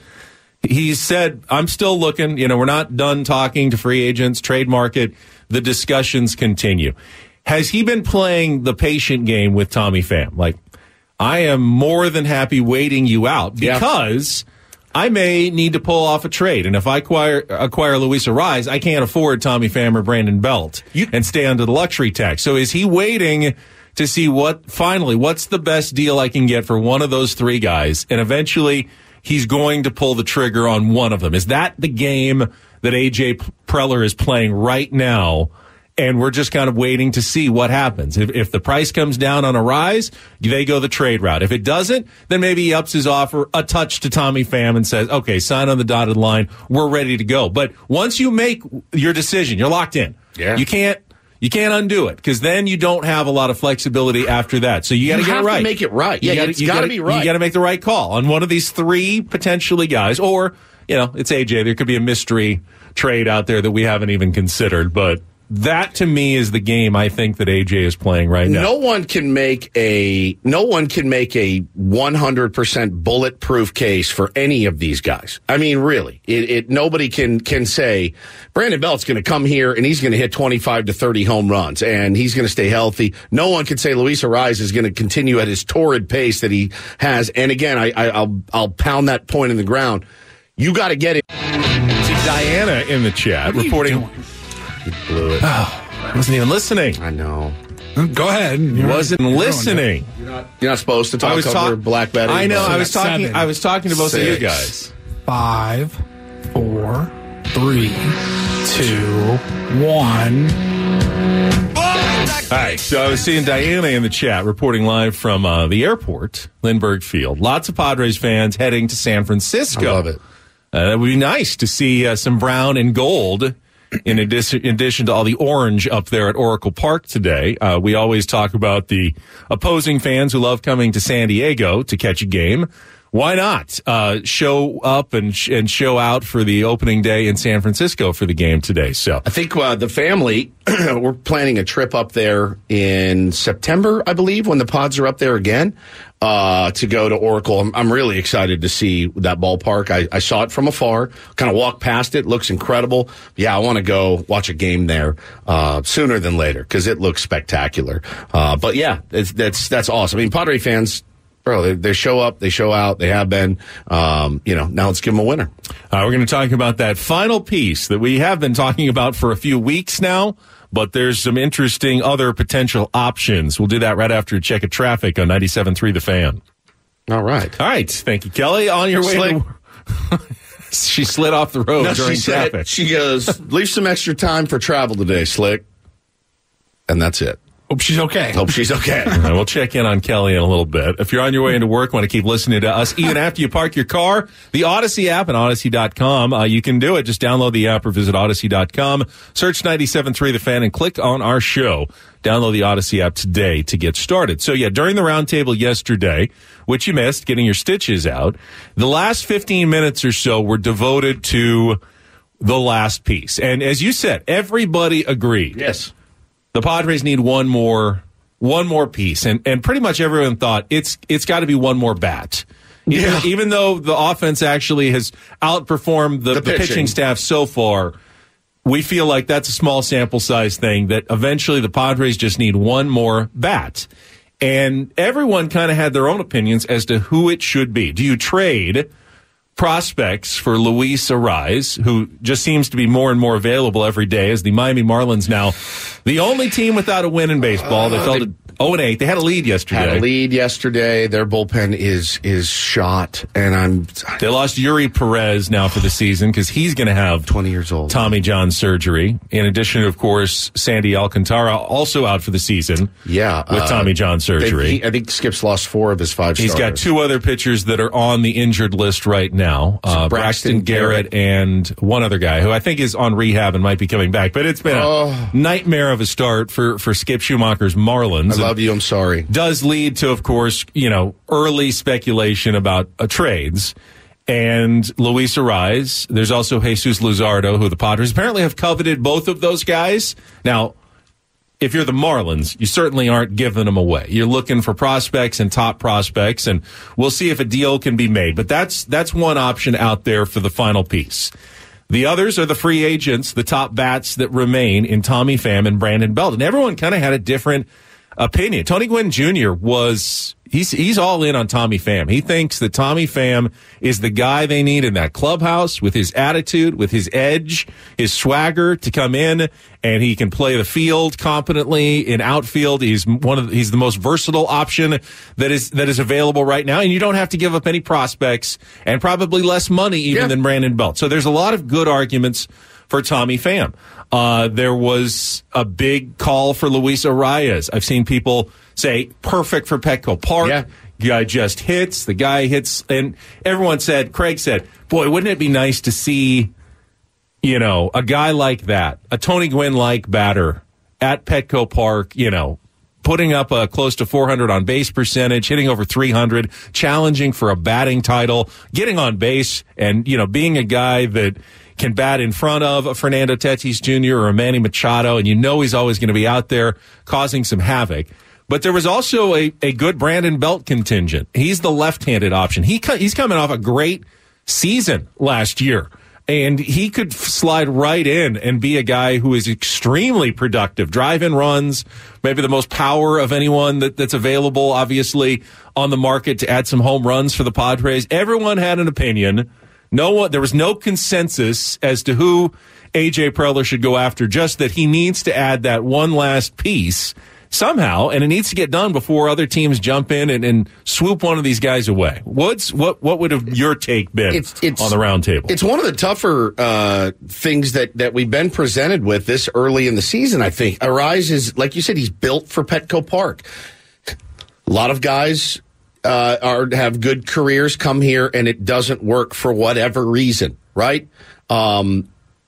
he said, I'm still looking. You know, we're not done talking to free agents, trade market. The discussions continue. Has he been playing the patient game with Tommy Pham? Like, I am more than happy waiting you out because yeah. I may need to pull off a trade. And if I acquire, acquire Luis Arraez, I can't afford Tommy Pham or Brandon Belt you, and stay under the luxury tax. So is he waiting to see what, finally, what's the best deal I can get for one of those three guys? And eventually he's going to pull the trigger on one of them. Is that the game that A J Preller is playing right now? And we're just kind of waiting to see what happens. If, if the price comes down on Arraez, they go the trade route. If it doesn't, then maybe he ups his offer a touch to Tommy Pham and says, okay, sign on the dotted line. We're ready to go. But once you make your decision, you're locked in. Yeah. You can't, you can't undo it because then you don't have a lot of flexibility after that. So you got to get it right. To make it right. Yeah, you gotta, it's you got to gotta, be right. You got to make the right call on one of these three potentially guys, or, you know, it's A J. There could be a mystery trade out there that we haven't even considered, but that to me is the game I think that A J is playing right now. No one can make a no one can make a one hundred percent bulletproof case for any of these guys. I mean, really, it, it nobody can can say Brandon Belt's going to come here and he's going to hit twenty-five to thirty home runs and he's going to stay healthy. No one can say Luis Arraez is going to continue at his torrid pace that he has. And again, I, I I'll I'll pound that point in the ground. You got to get it. See Diana in the chat what reporting. He blew it. Oh, I wasn't even listening. I know. Go ahead. He wasn't listening. You're not, you're not supposed to talk I was over talk- Black Betty. I know. I was talking. Seven. I was talking to both Six. of you guys. Five, four, three, two, one. All right. So I was seeing Diana in the chat reporting live from uh, the airport, Lindbergh Field. Lots of Padres fans heading to San Francisco. I love it. Uh, that would be nice to see uh, some brown and gold. In addition, in addition to all the orange up there at Oracle Park today, uh, we always talk about the opposing fans who love coming to San Diego to catch a game. why not uh, show up and sh- and show out for the opening day in San Francisco for the game today? So I think uh, the family, we're planning a trip up there in September, I believe, when the Pods are up there again. Uh, to go to Oracle. I'm, I'm really excited to see that ballpark. I, I saw it from afar, kind of walked past it. Looks incredible. Yeah, I want to go watch a game there uh, sooner than later because it looks spectacular. Uh, but yeah, it's, that's that's awesome. I mean, Padre fans, bro, they, they show up, they show out, they have been. Um, you know, now let's give them a winner. Uh, we're going to talk about that final piece that we have been talking about for a few weeks now. But there's some interesting other potential options. We'll do that right after a check of traffic on ninety-seven point three The Fan. All right. All right. Thank you, Kelly. On your way Slick. to... She slid off the road No, during she said, traffic. she goes, leave some extra time for travel today, Slick. And that's it. Hope she's okay. Hope she's okay. All right, we'll check in on Kelly in a little bit. If you're on your way into work, want to keep listening to us, even after you park your car, the Odyssey app and Odyssey dot com, uh, you can do it. Just download the app or visit Odyssey dot com, search ninety-seven point three The Fan, and click on our show. Download the Odyssey app today to get started. So, yeah, during the roundtable yesterday, which you missed, getting your stitches out, the last fifteen minutes or so were devoted to the last piece. And as you said, everybody agreed. Yes. The Padres need one more, one more piece, and and pretty much everyone thought it's it's got to be one more bat. Even, Yeah. even though the offense actually has outperformed the, The the, pitching. pitching staff so far, we feel like that's a small sample size thing. That eventually the Padres just need one more bat, and everyone kind of had their own opinions as to who it should be. Do you trade prospects for Luis Arraez, who just seems to be more and more available every day as the Miami Marlins now the only team without a win in baseball? They Uh, fell they- to oh and eight. They had a lead yesterday. Had a lead yesterday. Their bullpen is is shot, and I'm They lost Yuri Perez now for the season because he's going to have twenty years old. Tommy John surgery. In addition, of course, Sandy Alcantara also out for the season. Yeah, with uh, Tommy John surgery. He, I think Skip's lost four of his five. He's got starters. two other pitchers that are on the injured list right now. Uh, Braxton, Braxton Garrett, Garrett. and one other guy who I think is on rehab and might be coming back. But it's been a Oh. nightmare of a start for, for Skip Schumacher's Marlins. I love you. I'm sorry. Does lead to, of course, you know, early speculation about uh, trades. And Luis Arraez. There's also Jesus Luzardo, who the Padres apparently have coveted both of those guys. Now, if you're the Marlins, you certainly aren't giving them away. You're looking for prospects and top prospects, and we'll see if a deal can be made. But that's that's one option out there for the final piece. The others are the free agents, the top bats that remain in Tommy Pham and Brandon Belt. And everyone kind of had a different opinion. Tony Gwynn Junior was, he's he's all in on Tommy Pham. He thinks that Tommy Pham is the guy they need in that clubhouse with his attitude, with his edge, his swagger to come in, and he can play the field competently in outfield. He's one of the, he's the most versatile option that is that is available right now, and you don't have to give up any prospects and probably less money even Yeah. than Brandon Belt. So there's a lot of good arguments for Tommy Pham. Uh, there was a big call for Luis Arraez. I've seen people say perfect for Petco Park. Yeah. Guy just hits. The guy hits. And everyone said, Craig said, boy, wouldn't it be nice to see, you know, a guy like that, a Tony Gwynn-like batter at Petco Park, you know, putting up a close to four hundred on base percentage, hitting over three hundred, challenging for a batting title, getting on base, and, you know, being a guy that can bat in front of a Fernando Tatis Junior or a Manny Machado, and you know he's always going to be out there causing some havoc. But there was also a, a good Brandon Belt contingent. He's the left-handed option. He He's coming off a great season last year, and he could f- slide right in and be a guy who is extremely productive. Drive-in runs, maybe the most power of anyone that, that's available, obviously, on the market to add some home runs for the Padres. Everyone had an opinion. No one, there was no consensus as to who A J Preller should go after, just that he needs to add that one last piece somehow, and it needs to get done before other teams jump in and, and swoop one of these guys away. What's what what would have your take been It's- it's- on the round table? It's one of the tougher uh, things that, that we've been presented with this early in the season, I think. Arraez is, like you said, he's built for Petco Park. A lot of guys uh, are have good careers, come here, and it doesn't work for whatever reason, right? Um,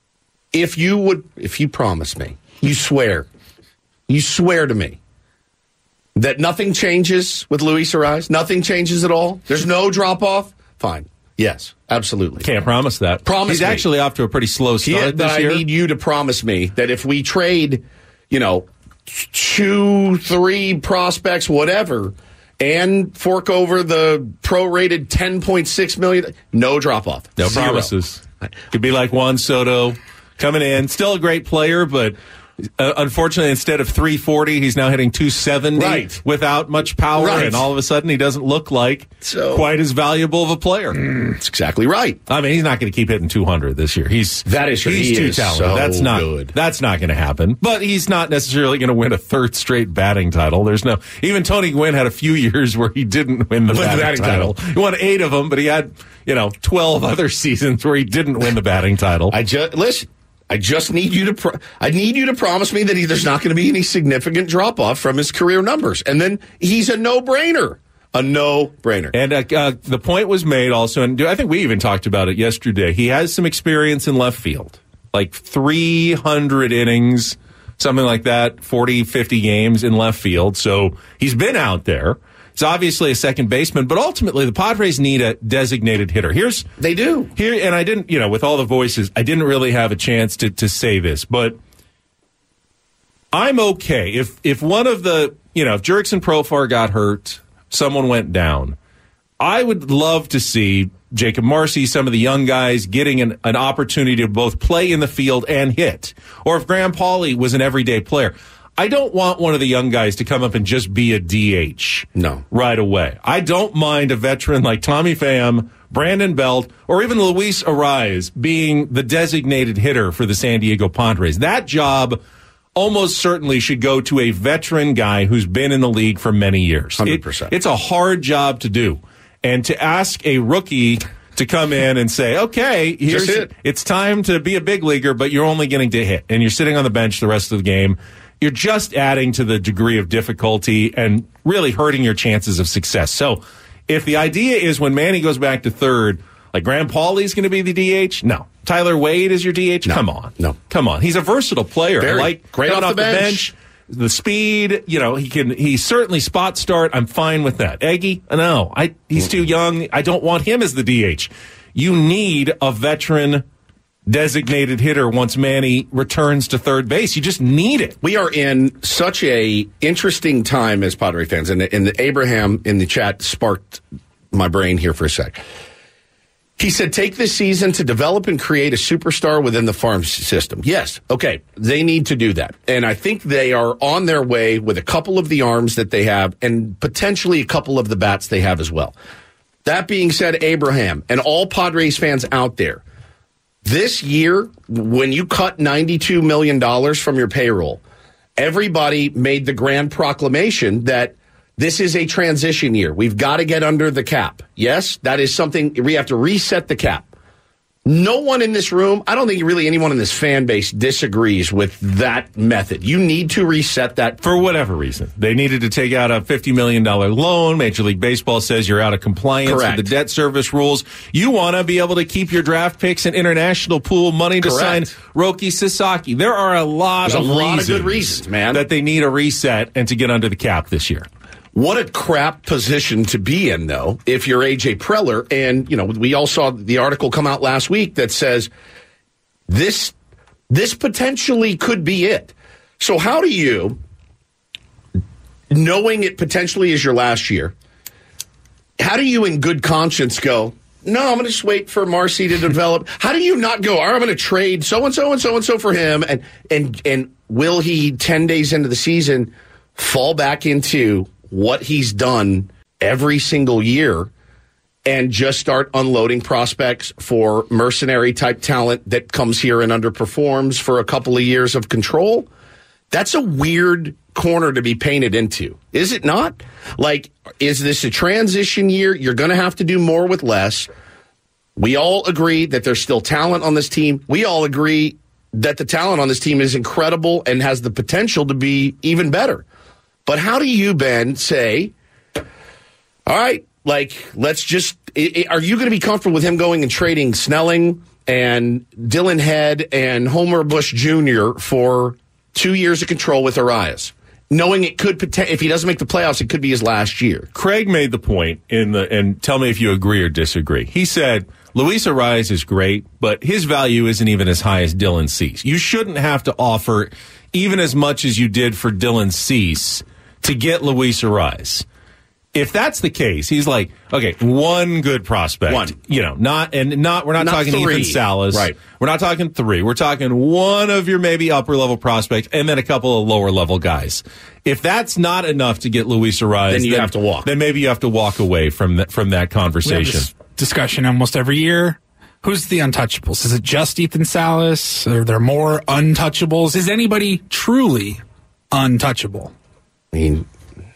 if you would, if you promise me, you swear, you swear to me that nothing changes with Luis Arraez, nothing changes at all. There's no drop off. fine. Yes, absolutely. Can't promise that. Promise He's me. actually off to a pretty slow start Yeah, this but year. I need you to promise me that if we trade, you know, two, three prospects, whatever, and fork over the prorated ten point six million dollars, no drop-off. No Zero. promises. Could be like Juan Soto coming in. Still a great player, but uh, unfortunately, instead of three forty, he's now hitting two seventy right. without much power, right. and all of a sudden he doesn't look like so, quite as valuable of a player. Mm, that's exactly right. I mean, he's not going to keep hitting two hundred this year. He's that is he's he too is talented. So that's not good. That's not going to happen. But he's not necessarily going to win a third straight batting title. There's no even Tony Gwynn had a few years where he didn't win the, win batting, the batting title. title. He won eight of them, but he had you know twelve other seasons where he didn't win the batting title. I just listen. I just need you to. Pro- I need you to promise me that he, there's not going to be any significant drop off from his career numbers, and then he's a no brainer. A no brainer. And uh, uh, the point was made also, and I think we even talked about it yesterday. He has some experience in left field, like three hundred innings, something like that, forty, fifty games in left field. So he's been out there. He's obviously a second baseman, but ultimately the Padres need a designated hitter. Here's they do here, and I didn't, you know, with all the voices, I didn't really have a chance to to say this, but I'm okay if if one of the, you know, if Jurickson Profar got hurt, someone went down. I would love to see Jacob Marcy, some of the young guys, getting an, an opportunity to both play in the field and hit. Or if Graham Pauley was an everyday player. I don't want one of the young guys to come up and just be a D H no. right away. I don't mind a veteran like Tommy Pham, Brandon Belt, or even Luis Arraez being the designated hitter for the San Diego Padres. That job almost certainly should go to a veteran guy who's been in the league for many years. one hundred percent. It, it's a hard job to do. And to ask a rookie to come in and say, okay, here's it. it's time to be a big leaguer, but you're only getting to hit, and you're sitting on the bench the rest of the game. You're just adding to the degree of difficulty and really hurting your chances of success. So if the idea is when Manny goes back to third, like Graham Pauley's going to be the D H, no. Tyler Wade is your D H? No. Come on. No. Come on. He's a versatile player. Very. Like Great coming off the bench. bench. The speed, you know, he can, he certainly spot start. I'm fine with that. Eggy, no, I, he's too young. I don't want him as the D H. You need a veteran designated hitter once Manny returns to third base. You just need it. We are in such a interesting time as Padre fans, and, and the Abraham in the chat sparked my brain here for a sec. He said, take this season to develop and create a superstar within the farm system. Yes, okay, they need to do that. And I think they are on their way with a couple of the arms that they have and potentially a couple of the bats they have as well. That being said, Abraham, and all Padres fans out there, this year, when you cut ninety-two million dollars from your payroll, everybody made the grand proclamation that this is a transition year. We've got to get under the cap. Yes, that is something we have to reset the cap. No one in this room, I don't think really anyone in this fan base disagrees with that method. You need to reset that. For whatever reason. They needed to take out a fifty million dollars loan. Major League Baseball says you're out of compliance Correct. with the debt service rules. You want to be able to keep your draft picks and international pool money to Correct. sign Roki Sasaki. There are a lot, There's of, a lot reasons of good reasons, man, that they need a reset and to get under the cap this year. What a crap position to be in, though, if you're A J Preller. And, you know, we all saw the article come out last week that says this this potentially could be it. So how do you, knowing it potentially is your last year, how do you in good conscience go, no, I'm going to just wait for Marcy to develop? How do you not go, all right, I'm going to trade so-and-so and so-and-so for him, and and and will he, ten days into the season, fall back into what he's done every single year and just start unloading prospects for mercenary type talent that comes here and underperforms for a couple of years of control? That's a weird corner to be painted into, is it not? Like, is this a transition year? You're going to have to do more with less. We all agree that there's still talent on this team. We all agree that the talent on this team is incredible and has the potential to be even better. But how do you, Ben, say, all right, like, let's just, are you going to be comfortable with him going and trading Snelling and Dylan Head and Homer Bush Junior for two years of control with Arias? knowing it could, if he doesn't make the playoffs, it could be his last year. Craig made the point in the, and tell me if you agree or disagree. He said, Luis Arraez is great, but his value isn't even as high as Dylan Cease. You shouldn't have to offer even as much as you did for Dylan Cease to get Luis Arraez. If that's the case, he's like, okay, one good prospect. One. You know, not, and not, we're not, Not talking three. Ethan Salas. Right. We're not talking three. We're talking one of your maybe upper level prospects and then a couple of lower level guys. If that's not enough to get Luis Arraez, Then you then, have to walk. Then maybe you have to walk away from that, from that We have conversation. this discussion almost every year. Who's the untouchables? Is it just Ethan Salas? Are there more untouchables? Is anybody truly untouchable? I mean,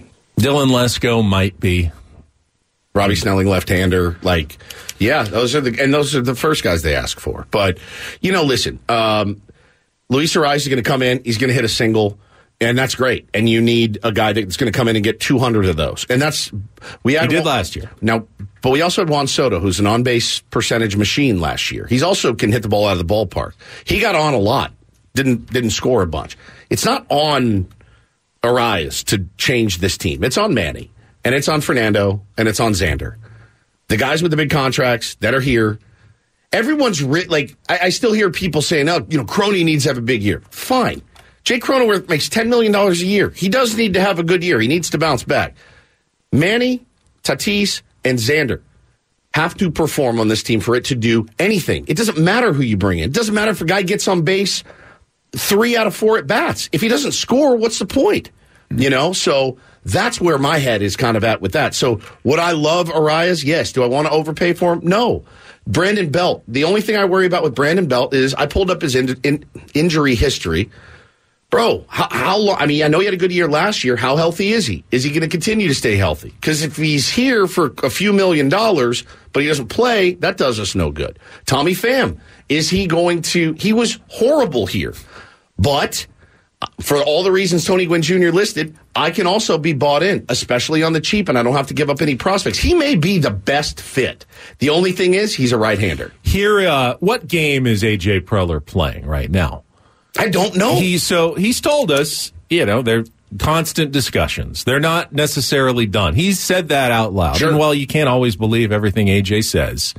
Dylan Lesko might be. Robbie Snelling, left-hander, like, yeah, those are the, and those are the first guys they ask for. But, you know, listen, um, Luis Arraez is going to come in, he's going to hit a single, and that's great. And you need a guy that's going to come in and get two hundred of those. And that's, we had. He did Juan, last year. Now, but we also had Juan Soto, who's an on-base percentage machine last year. He's also can hit the ball out of the ballpark. He got on a lot, didn't, didn't score a bunch. It's not on Arraez to change this team. It's on Manny. And it's on Fernando, and it's on Xander. The guys with the big contracts that are here, everyone's ri- like, I, I still hear people saying, oh, you know, Crony needs to have a big year. Fine. Jake Cronenworth makes ten million dollars a year. He does need to have a good year. He needs to bounce back. Manny, Tatis, and Xander have to perform on this team for it to do anything. It doesn't matter who you bring in. It doesn't matter if a guy gets on base three out of four at bats. If he doesn't score, what's the point? You know, so that's where my head is kind of at with that. So would I love Arraez? Yes. Do I want to overpay for him? No. Brandon Belt. The only thing I worry about with Brandon Belt is I pulled up his in, in, injury history. Bro, how, how long? I mean, I know he had a good year last year. How healthy is he? Is he going to continue to stay healthy? Because if he's here for a few million dollars, but he doesn't play, that does us no good. Tommy Pham. Is he going to? He was horrible here. But for all the reasons Tony Gwynn Junior listed, I can also be bought in, especially on the cheap, and I don't have to give up any prospects. He may be the best fit. The only thing is, he's a right-hander. Here, uh, what game is A J Preller playing right now? I don't know. He's so he's told us, you know, they're constant discussions. They're not necessarily done. He's said that out loud. Sure. And while you can't always believe everything A J says,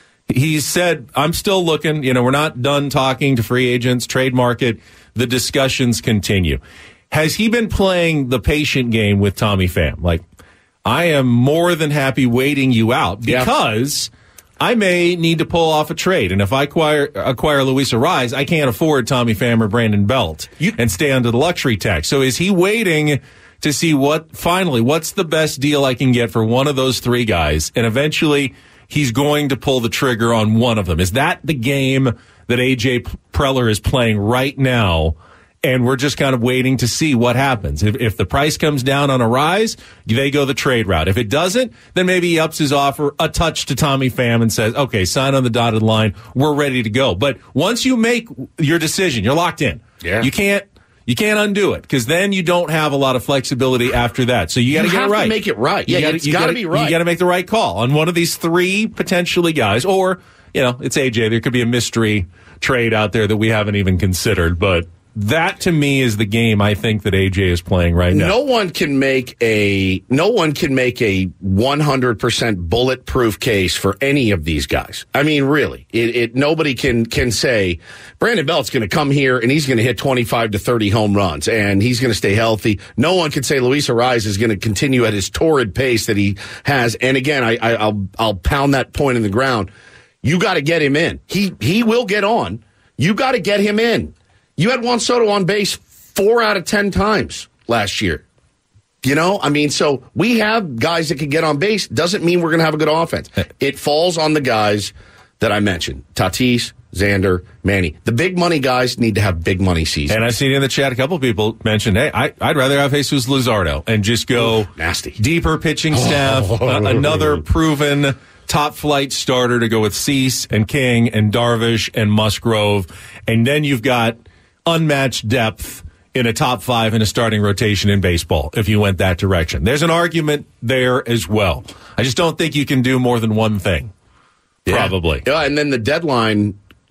he said, I'm still looking. You know, we're not done talking to free agents, trade market. The discussions continue. Has he been playing the patient game with Tommy Pham? Like, I am more than happy waiting you out because yeah. I may need to pull off a trade. And if I acquire, acquire Luis Arraez, I can't afford Tommy Pham or Brandon Belt you, and stay under the luxury tax. So is he waiting to see what, finally, what's the best deal I can get for one of those three guys? And eventually he's going to pull the trigger on one of them. Is that the game that A J Preller is playing right now, and we're just kind of waiting to see what happens? If, if the price comes down on Arraez, they go the trade route. If it doesn't, then maybe he ups his offer a touch to Tommy Pham and says, okay, sign on the dotted line. We're ready to go. But once you make your decision, you're locked in. Yeah. You can't You can't undo it because then you don't have a lot of flexibility after that. So you got to get it have right. To make it right. Yeah, you gotta, it's got to be right. You got to make the right call on one of these three potentially guys, or you know, it's A J. There could be a mystery trade out there that we haven't even considered, but that to me is the game I think that A J is playing right now. No one can make a no one can make a one hundred percent bulletproof case for any of these guys. I mean, really, it, it nobody can can say Brandon Belt's going to come here and he's going to hit twenty-five to thirty home runs and he's going to stay healthy. No one can say Luis Arraez is going to continue at his torrid pace that he has. And again, I, I I'll I'll pound that point in the ground. You got to get him in. He he will get on. You got to get him in. You had Juan Soto on base four out of ten times last year. You know, I mean, so we have guys that can get on base. Doesn't mean we're going to have a good offense. It falls on the guys that I mentioned. Tatis, Xander, Manny. The big money guys need to have big money seasons. And I've seen in the chat a couple of people mention, hey, I, I'd rather have Jesus Luzardo and just go Ooh, nasty. Deeper pitching staff, uh, another proven top flight starter to go with Cease and King and Darvish and Musgrove. And then you've got unmatched depth in a top five in a starting rotation in baseball if you went that direction. There's an argument there as well. I just don't think you can do more than one thing. Yeah. Probably. Yeah, and then the deadline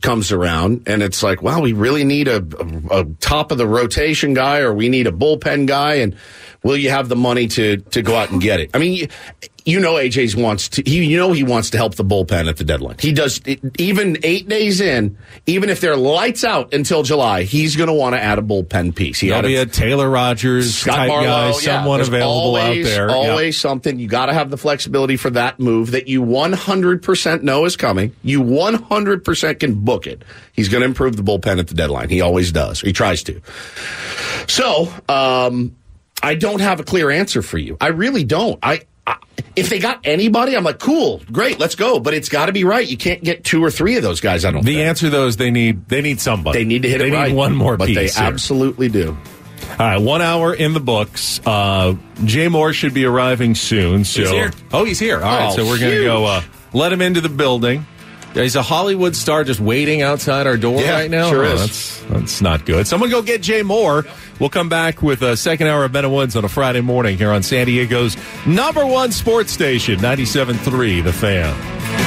comes around, and it's like, wow, we really need a, a, a top of the rotation guy, or we need a bullpen guy, and will you have the money to to go out and get it? I mean, you, you know, A J's wants to. He, you know, he wants to help the bullpen at the deadline. He does. Even eight days in, even if they're lights out until July, he's going to want to add a bullpen piece. He There'll had be a, a Taylor Rogers Scott type Barlow, guy, yeah, someone there's available always, out there. Always yeah. something. You got to have the flexibility for that move that you one hundred percent know is coming. You one hundred percent can book it. He's going to improve the bullpen at the deadline. He always does. Or he tries to. So, um, I don't have a clear answer for you. I really don't. I, I if they got anybody, I'm like, cool, great, let's go. But it's got to be right. You can't get two or three of those guys. I don't. The think. answer, though, is they need they need somebody. They need to hit they it right. They need one more but piece. But they here. absolutely do. All right, one hour in the books. Uh, Jay Moore should be arriving soon. So, he's here. Oh, he's here. All right, oh, so we're going to go uh, let him into the building. He's a Hollywood star just waiting outside our door yeah, right now. Sure oh, is. That's, that's not good. Someone go get Jay Moore. We'll come back with a second hour of Ben and Woods on a Friday morning here on San Diego's number one sports station, ninety-seven point three The Fan.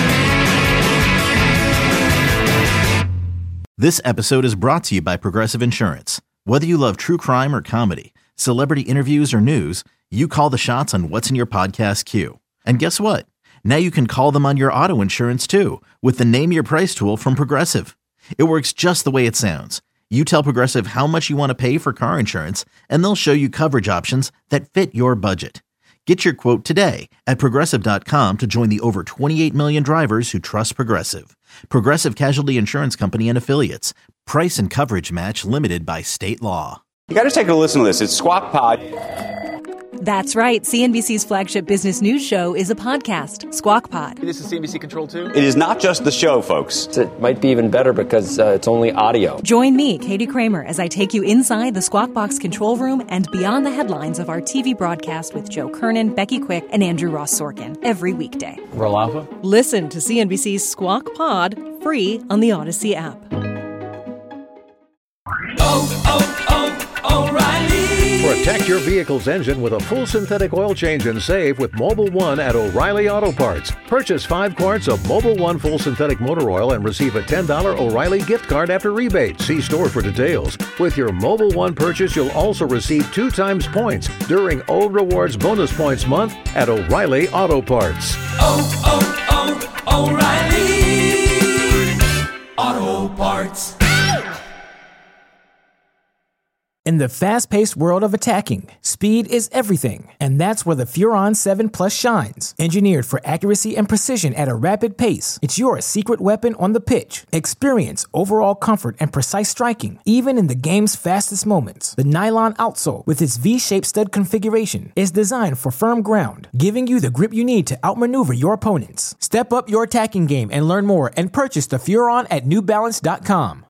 This episode is brought to you by Progressive Insurance. Whether you love true crime or comedy, celebrity interviews or news, you call the shots on what's in your podcast queue. And guess what? Now you can call them on your auto insurance too with the Name Your Price tool from Progressive. It works just the way it sounds. You tell Progressive how much you want to pay for car insurance, and they'll show you coverage options that fit your budget. Get your quote today at Progressive dot com to join the over twenty-eight million drivers who trust Progressive. Progressive Casualty Insurance Company and Affiliates. Price and coverage match limited by state law. You got to take a listen to this. It's Squawk Pod. That's right. C N B C's flagship business news show is a podcast, Squawk Pod. This is C N B C Control two? It is not just the show, folks. It might be even better because uh, it's only audio. Join me, Katie Kramer, as I take you inside the Squawk Box control room and beyond the headlines of our T V broadcast with Joe Kernan, Becky Quick, and Andrew Ross Sorkin every weekday. Roll Alpha? Listen to C N B C's Squawk Pod free on the Odyssey app. Oh, oh, oh, O'Reilly. Protect your vehicle's engine with a full synthetic oil change and save with Mobil one at O'Reilly Auto Parts. Purchase five quarts of Mobil one full synthetic motor oil and receive a ten dollars O'Reilly gift card after rebate. See store for details. With your Mobil one purchase, you'll also receive two times points during O Rewards Bonus Points Month at O'Reilly Auto Parts. Oh, oh, oh, O'Reilly Auto Parts. In the fast-paced world of attacking, speed is everything, and that's where the Furon seven Plus shines. Engineered for accuracy and precision at a rapid pace, it's your secret weapon on the pitch. Experience overall comfort and precise striking, even in the game's fastest moments. The nylon outsole, with its V-shaped stud configuration, is designed for firm ground, giving you the grip you need to outmaneuver your opponents. Step up your attacking game and learn more and purchase the Furon at New Balance dot com.